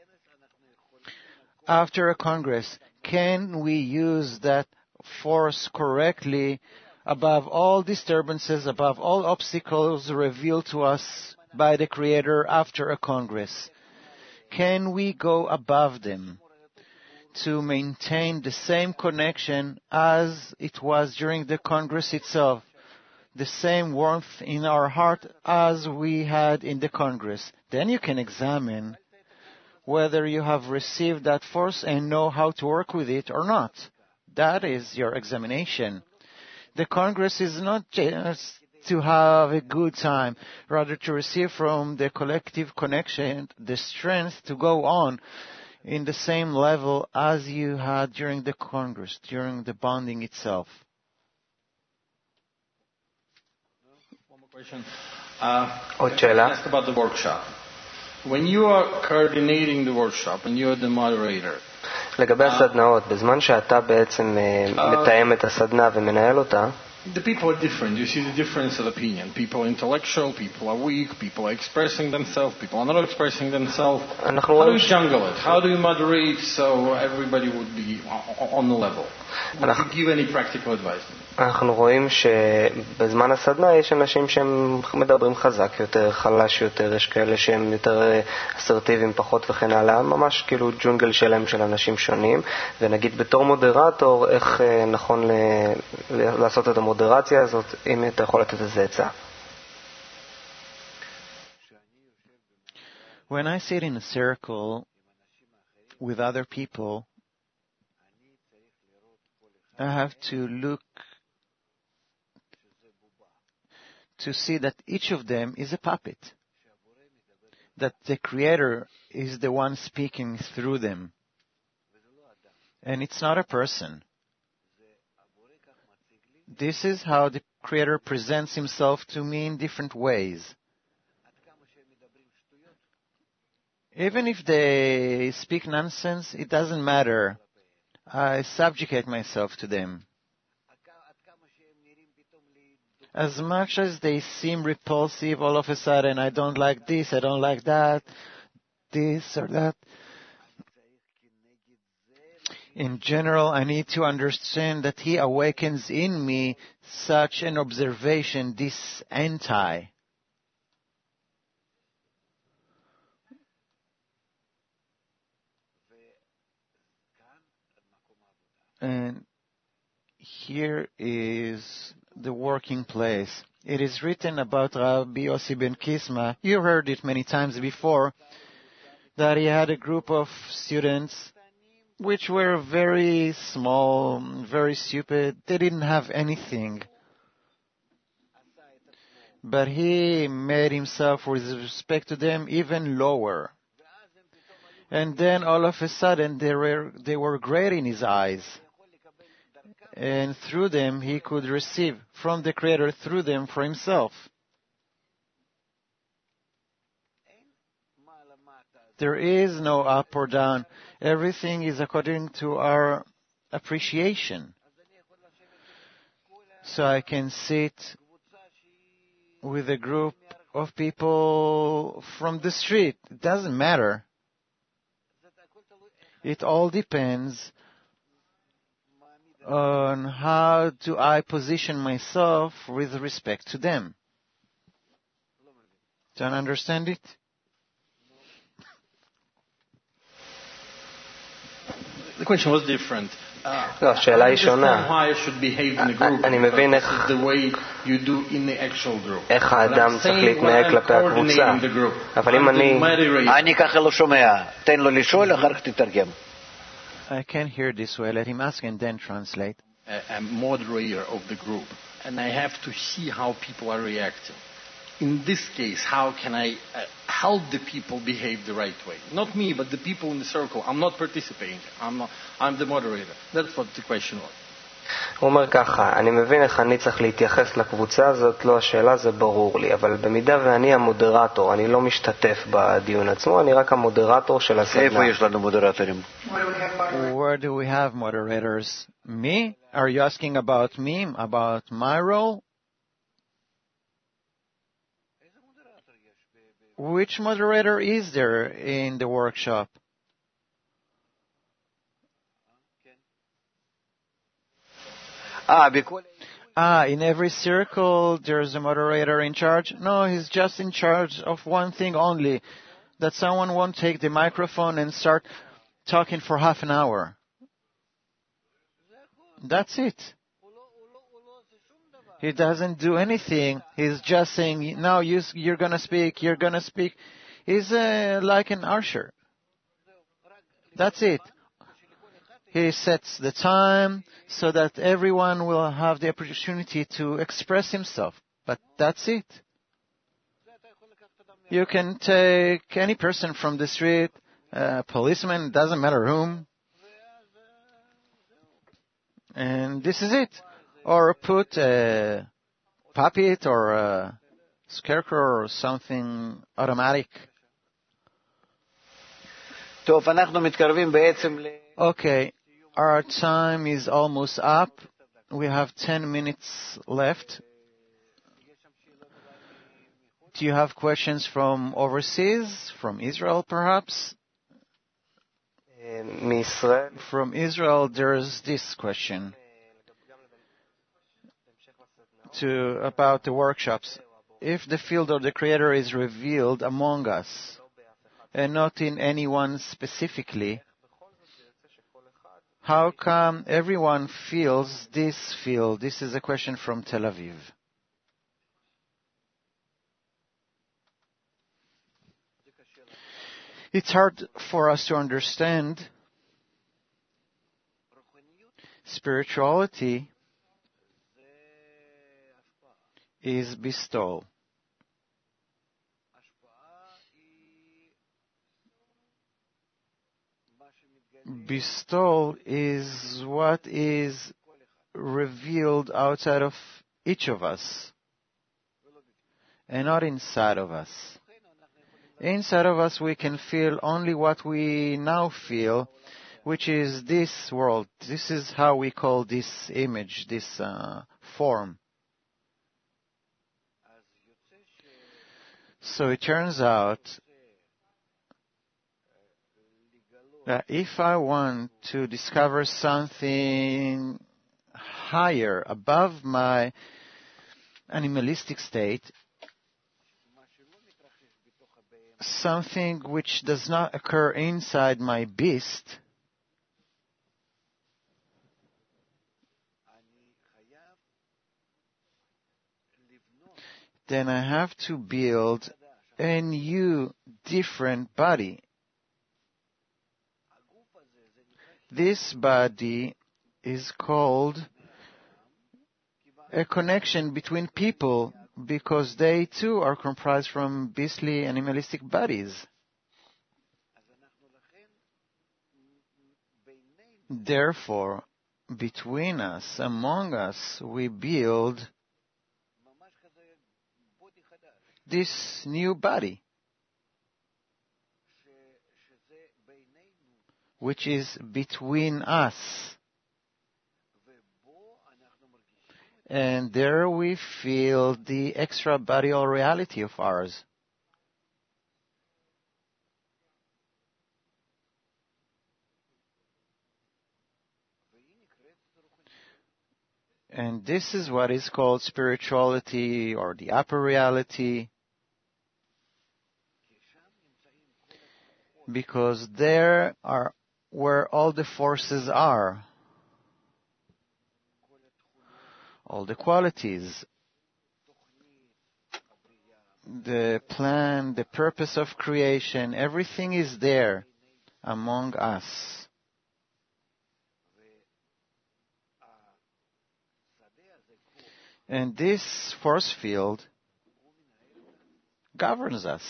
After a Congress, can we use that force correctly above all disturbances, above all obstacles revealed to us by the Creator after a Congress? can we go above them to maintain the same connection as it was during the Congress itself, the same warmth in our heart as we had in the Congress? Then you can examine whether you have received that force and know how to work with it or not. That is your examination. The Congress is not just to have a good time, rather to receive from the collective connection the strength to go on in the same level as you had during the Congress, during the bonding itself. One more question. Uh, עוד שאלה? ask about the workshop. When you are coordinating the workshop and you're the moderator, לגבי הסדנאות, בזמן שאתה בעצם מתאם את הסדנה ומנהל אותה, the people are different. You see the difference of opinion. People are intellectual, people are weak, people are expressing themselves, people are not expressing themselves. How do you jungle it? How do you moderate so everybody would be on the level? Would you give any practical advice? אנחנו רואים שבזמן הסדנה יש אנשים שהם מדברים חזק יותר, חלש יותר, יש כאלה שהם יותר אסרטיביים פחות וכן הלאה, ממש כאילו ג'ונגל שלהם של אנשים שונים, ונגיד בתור מודרטור איך נכון ל- לעשות את המודרציה הזאת, אם אתה יכול לתת איזה עצה. When I sit in a circle with other people, I have to look to see that each of them is a puppet, that the Creator is the one speaking through them, and it's not a person. This is how the Creator presents Himself to me in different ways. Even if they speak nonsense, it doesn't matter. I subjugate myself to them. As much as they seem repulsive all of a sudden, I don't like this, I don't like that, this or that. In general, I need to understand that He awakens in me such an observation, this anti. And here is the working place. It is written about Rabbi Yossi ben Kisma. You heard it many times before, that he had a group of students which were very small, very stupid. They didn't have anything. But he made himself, with respect to them, even lower. And then all of a sudden they were, they were great in his eyes. And through them he could receive from the Creator through them for himself. There is no up or down. Everything is according to our appreciation. So I can sit with a group of people from the street. It doesn't matter. It all depends on how do I position myself with respect to them. Don't understand it? The question was different. לא, השאלה היא שונה. אני מבין איך האדם צריך להתנהג כלפי הקבוצה. אבל אם אני... אני ככה לא שומע. תן לו לשאול, אחר כך תתרגם. I can't hear this way. Let him ask and then translate. A moderator of the group, and I have to see how people are reacting. In this case, how can I uh, help the people behave the right way? Not me, but the people in the circle. I'm not participating. I'm not, I'm the moderator. That's what the question was. הוא אומר ככה, אני מבין איך אני צריך להתייחס לקבוצה, זאת לא השאלה, זה ברור לי, אבל במידה ואני המודרטור, אני לא משתתף בדיון עצמו, אני רק המודרטור של הסדנה. איפה יש לנו מודרטורים? Where do we have moderators? Me? Are you asking about me, about my role? Which moderator is there in the workshop? Ah, in every circle there's a moderator in charge? No, he's just in charge of one thing only, that someone won't take the microphone and start talking for half an hour. That's it. He doesn't do anything. He's just saying, now you, you're going to speak, you're going to speak. He's uh, like an usher. That's it. He sets the time so that everyone will have the opportunity to express himself. But that's it. You can take any person from the street, a policeman, doesn't matter whom, and this is it. Or put a puppet or a scarecrow or something automatic. Okay, our time is almost up. We have ten minutes left. Do you have questions from overseas, from Israel perhaps? From Israel, there's this question to about the workshops. If the field of the Creator is revealed among us, and not in anyone specifically, how come everyone feels this field? This is a question from Tel Aviv. It's hard for us to understand. Spirituality is bestowal. Bestowal is what is revealed outside of each of us and not inside of us. Inside of us we can feel only what we now feel, which is this world. This is how we call this image, this uh, form. So it turns out that if I want to discover something higher, above my animalistic state, something which does not occur inside my beast, then I have to build a new, different body. This body is called a connection between people because they too are comprised from beastly animalistic bodies. Therefore, between us, among us, we build this new body, which is between us. And there we feel the extra-bodial reality of ours. And this is what is called spirituality or the upper reality, because there are where all the forces are. All the qualities, the plan, the purpose of creation, everything is there among us. And this force field governs us.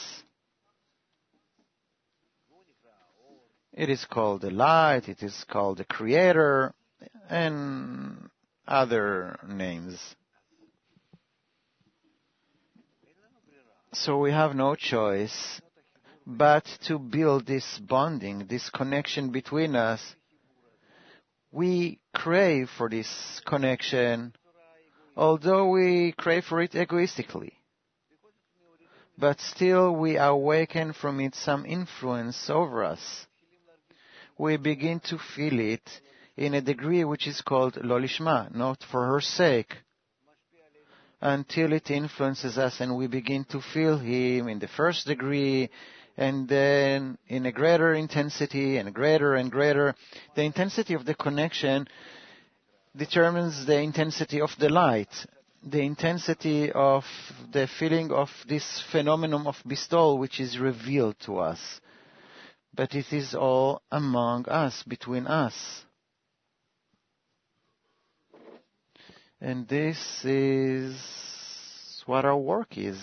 It is called the light, it is called the Creator, and other names. So we have no choice but to build this bonding, this connection between us. We crave for this connection, although we crave for it egoistically. But still we awaken from it some influence over us. We begin to feel it in a degree which is called lo lishma, not for her sake, until it influences us and we begin to feel him in the first degree, and then in a greater intensity and greater and greater. The intensity of the connection determines the intensity of the light, the intensity of the feeling of this phenomenon of bestowal which is revealed to us. But it is all among us, between us. And this is what our work is.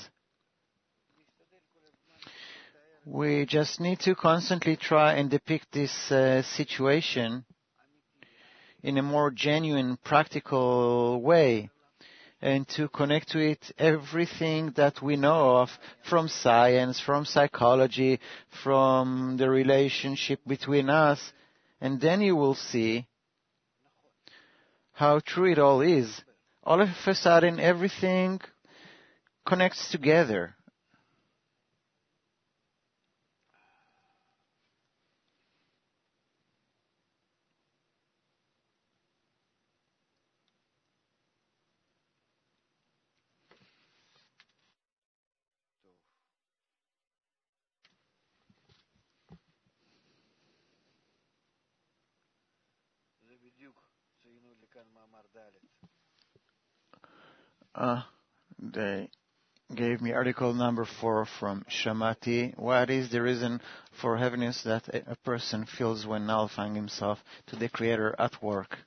We just need to constantly try and depict this uh, situation in a more genuine, practical way, and to connect to it everything that we know of from science, from psychology, from the relationship between us, and then you will see how true it all is. All of a sudden, everything connects together. Uh, they gave me article number four from Shamati. What is the reason for heaviness that a, a person feels when nullifying himself to the Creator at work?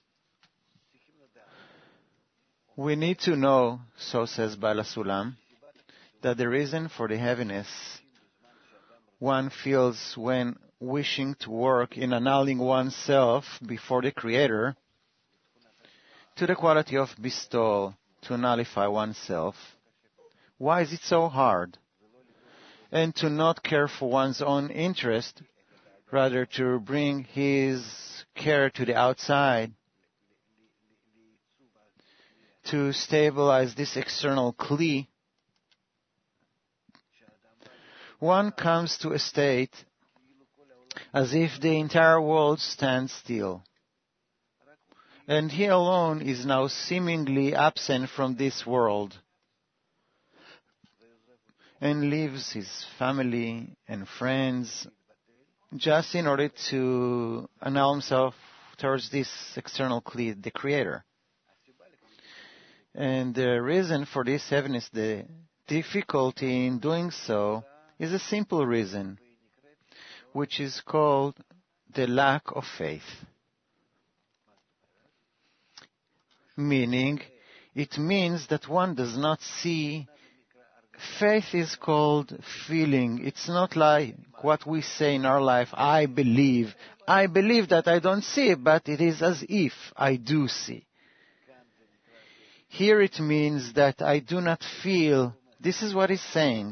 We need to know, so says Bala Sulam, that the reason for the heaviness one feels when wishing to work in annulling oneself before the Creator to the quality of bestowal, to nullify oneself. Why is it so hard? And to not care for one's own interest, rather to bring his care to the outside, to stabilize this external kli. One comes to a state as if the entire world stands still, and he alone is now seemingly absent from this world, and leaves his family and friends just in order to annul himself towards this external kli, the Creator. And the reason for this heaviness, the difficulty in doing so, is a simple reason, which is called the lack of faith. Meaning, it means that one does not see. Faith is called feeling. It's not like what we say in our life, I believe. I believe that I don't see, but it is as if I do see. Here it means that I do not feel. This is what he's saying.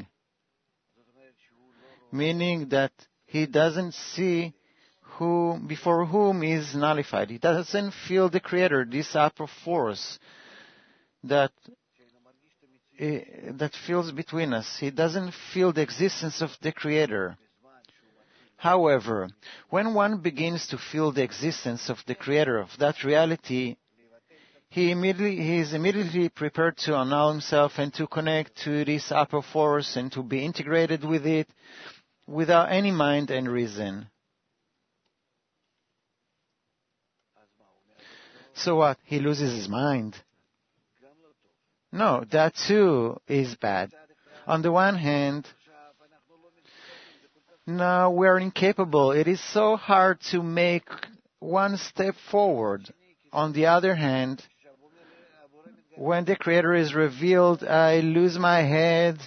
Meaning that he doesn't see who, before whom is nullified. He doesn't feel the Creator, this upper force that uh, that feels between us. He doesn't feel the existence of the Creator. However, when one begins to feel the existence of the Creator, of that reality, he immediately he is immediately prepared to annul himself and to connect to this upper force and to be integrated with it without any mind and reason. So what? He loses his mind? No, that too is bad. On the one hand, now we are incapable. It is so hard to make one step forward. On the other hand, when the Creator is revealed, I lose my head.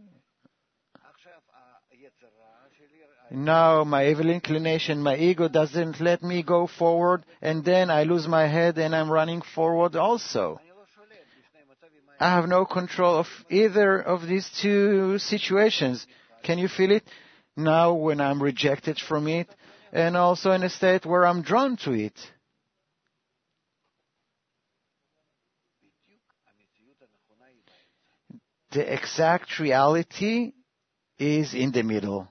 Now my evil inclination, my ego doesn't let me go forward, and then I lose my head and I'm running forward also. I have no control of either of these two situations. Can you feel it? Now when I'm rejected from it, and also in a state where I'm drawn to it. The exact reality is in the middle,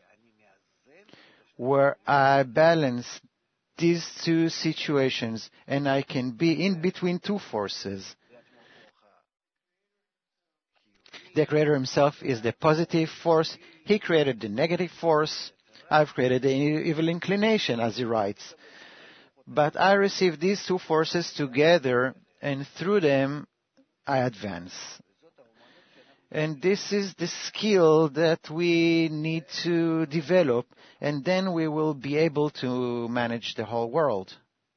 where I balance these two situations and I can be in between two forces. The Creator himself is the positive force. He created the negative force. I've created the evil inclination, as he writes. But I receive these two forces together, and through them I advance. And this is the skill that we need to develop, and then we will be able to manage the whole world.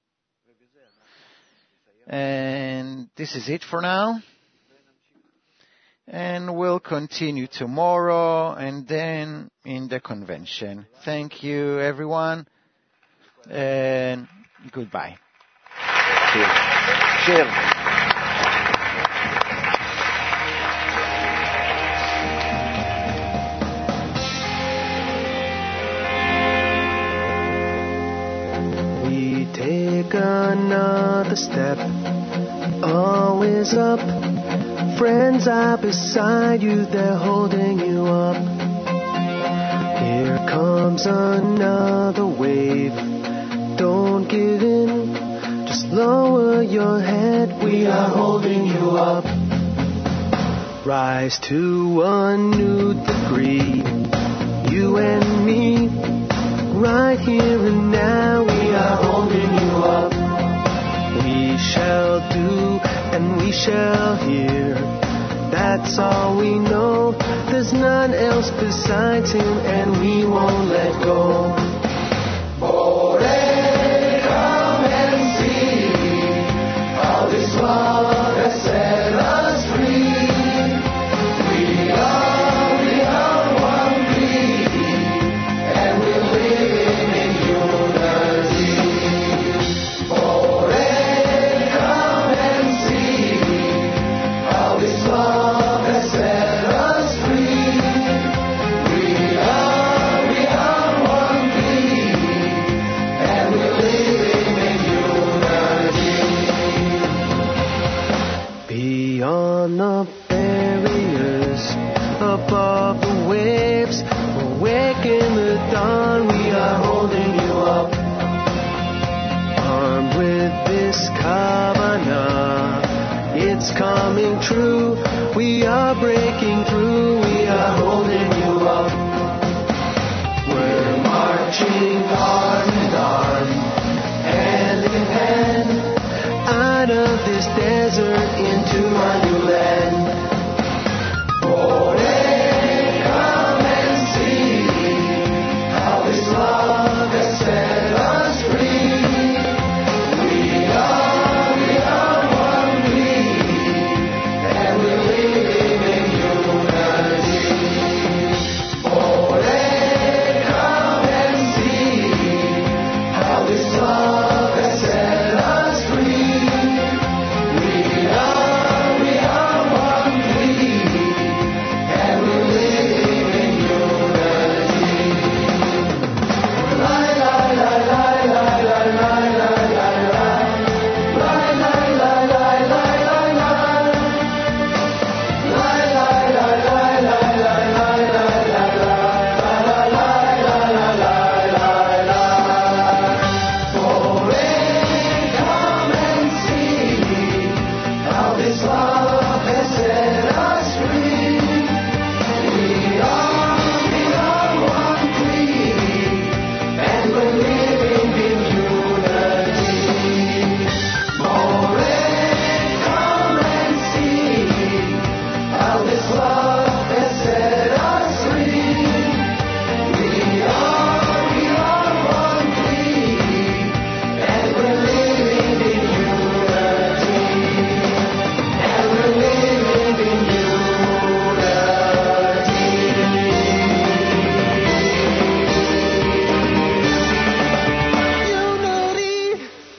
And this is it for now. And we'll continue tomorrow and then in the convention. Thank you, everyone, and goodbye. Cheers. Cheers. We take another step, always up. Friends are beside you, they're holding you up. Here comes another wave. Don't give in, just lower your head, we are holding you up. Rise to a new degree, you and me. Right here and now, we are holding you up. We shall do and we shall hear. That's all we know. There's none else besides him, and we won't let go. Bore, come and see how this love has set us free. We are, we are one being, and we're living in unity. Bore, come and see how this love has set us free. We are, we are one being, and we're living in unity. Beyond the barriers, above the waves, awake in the dawn, we are holding you up. Armed with this kavanah, it's coming true. We are breaking through. We are holding you up. We're marching arm in arm, hand in hand, out of this desert into a new land.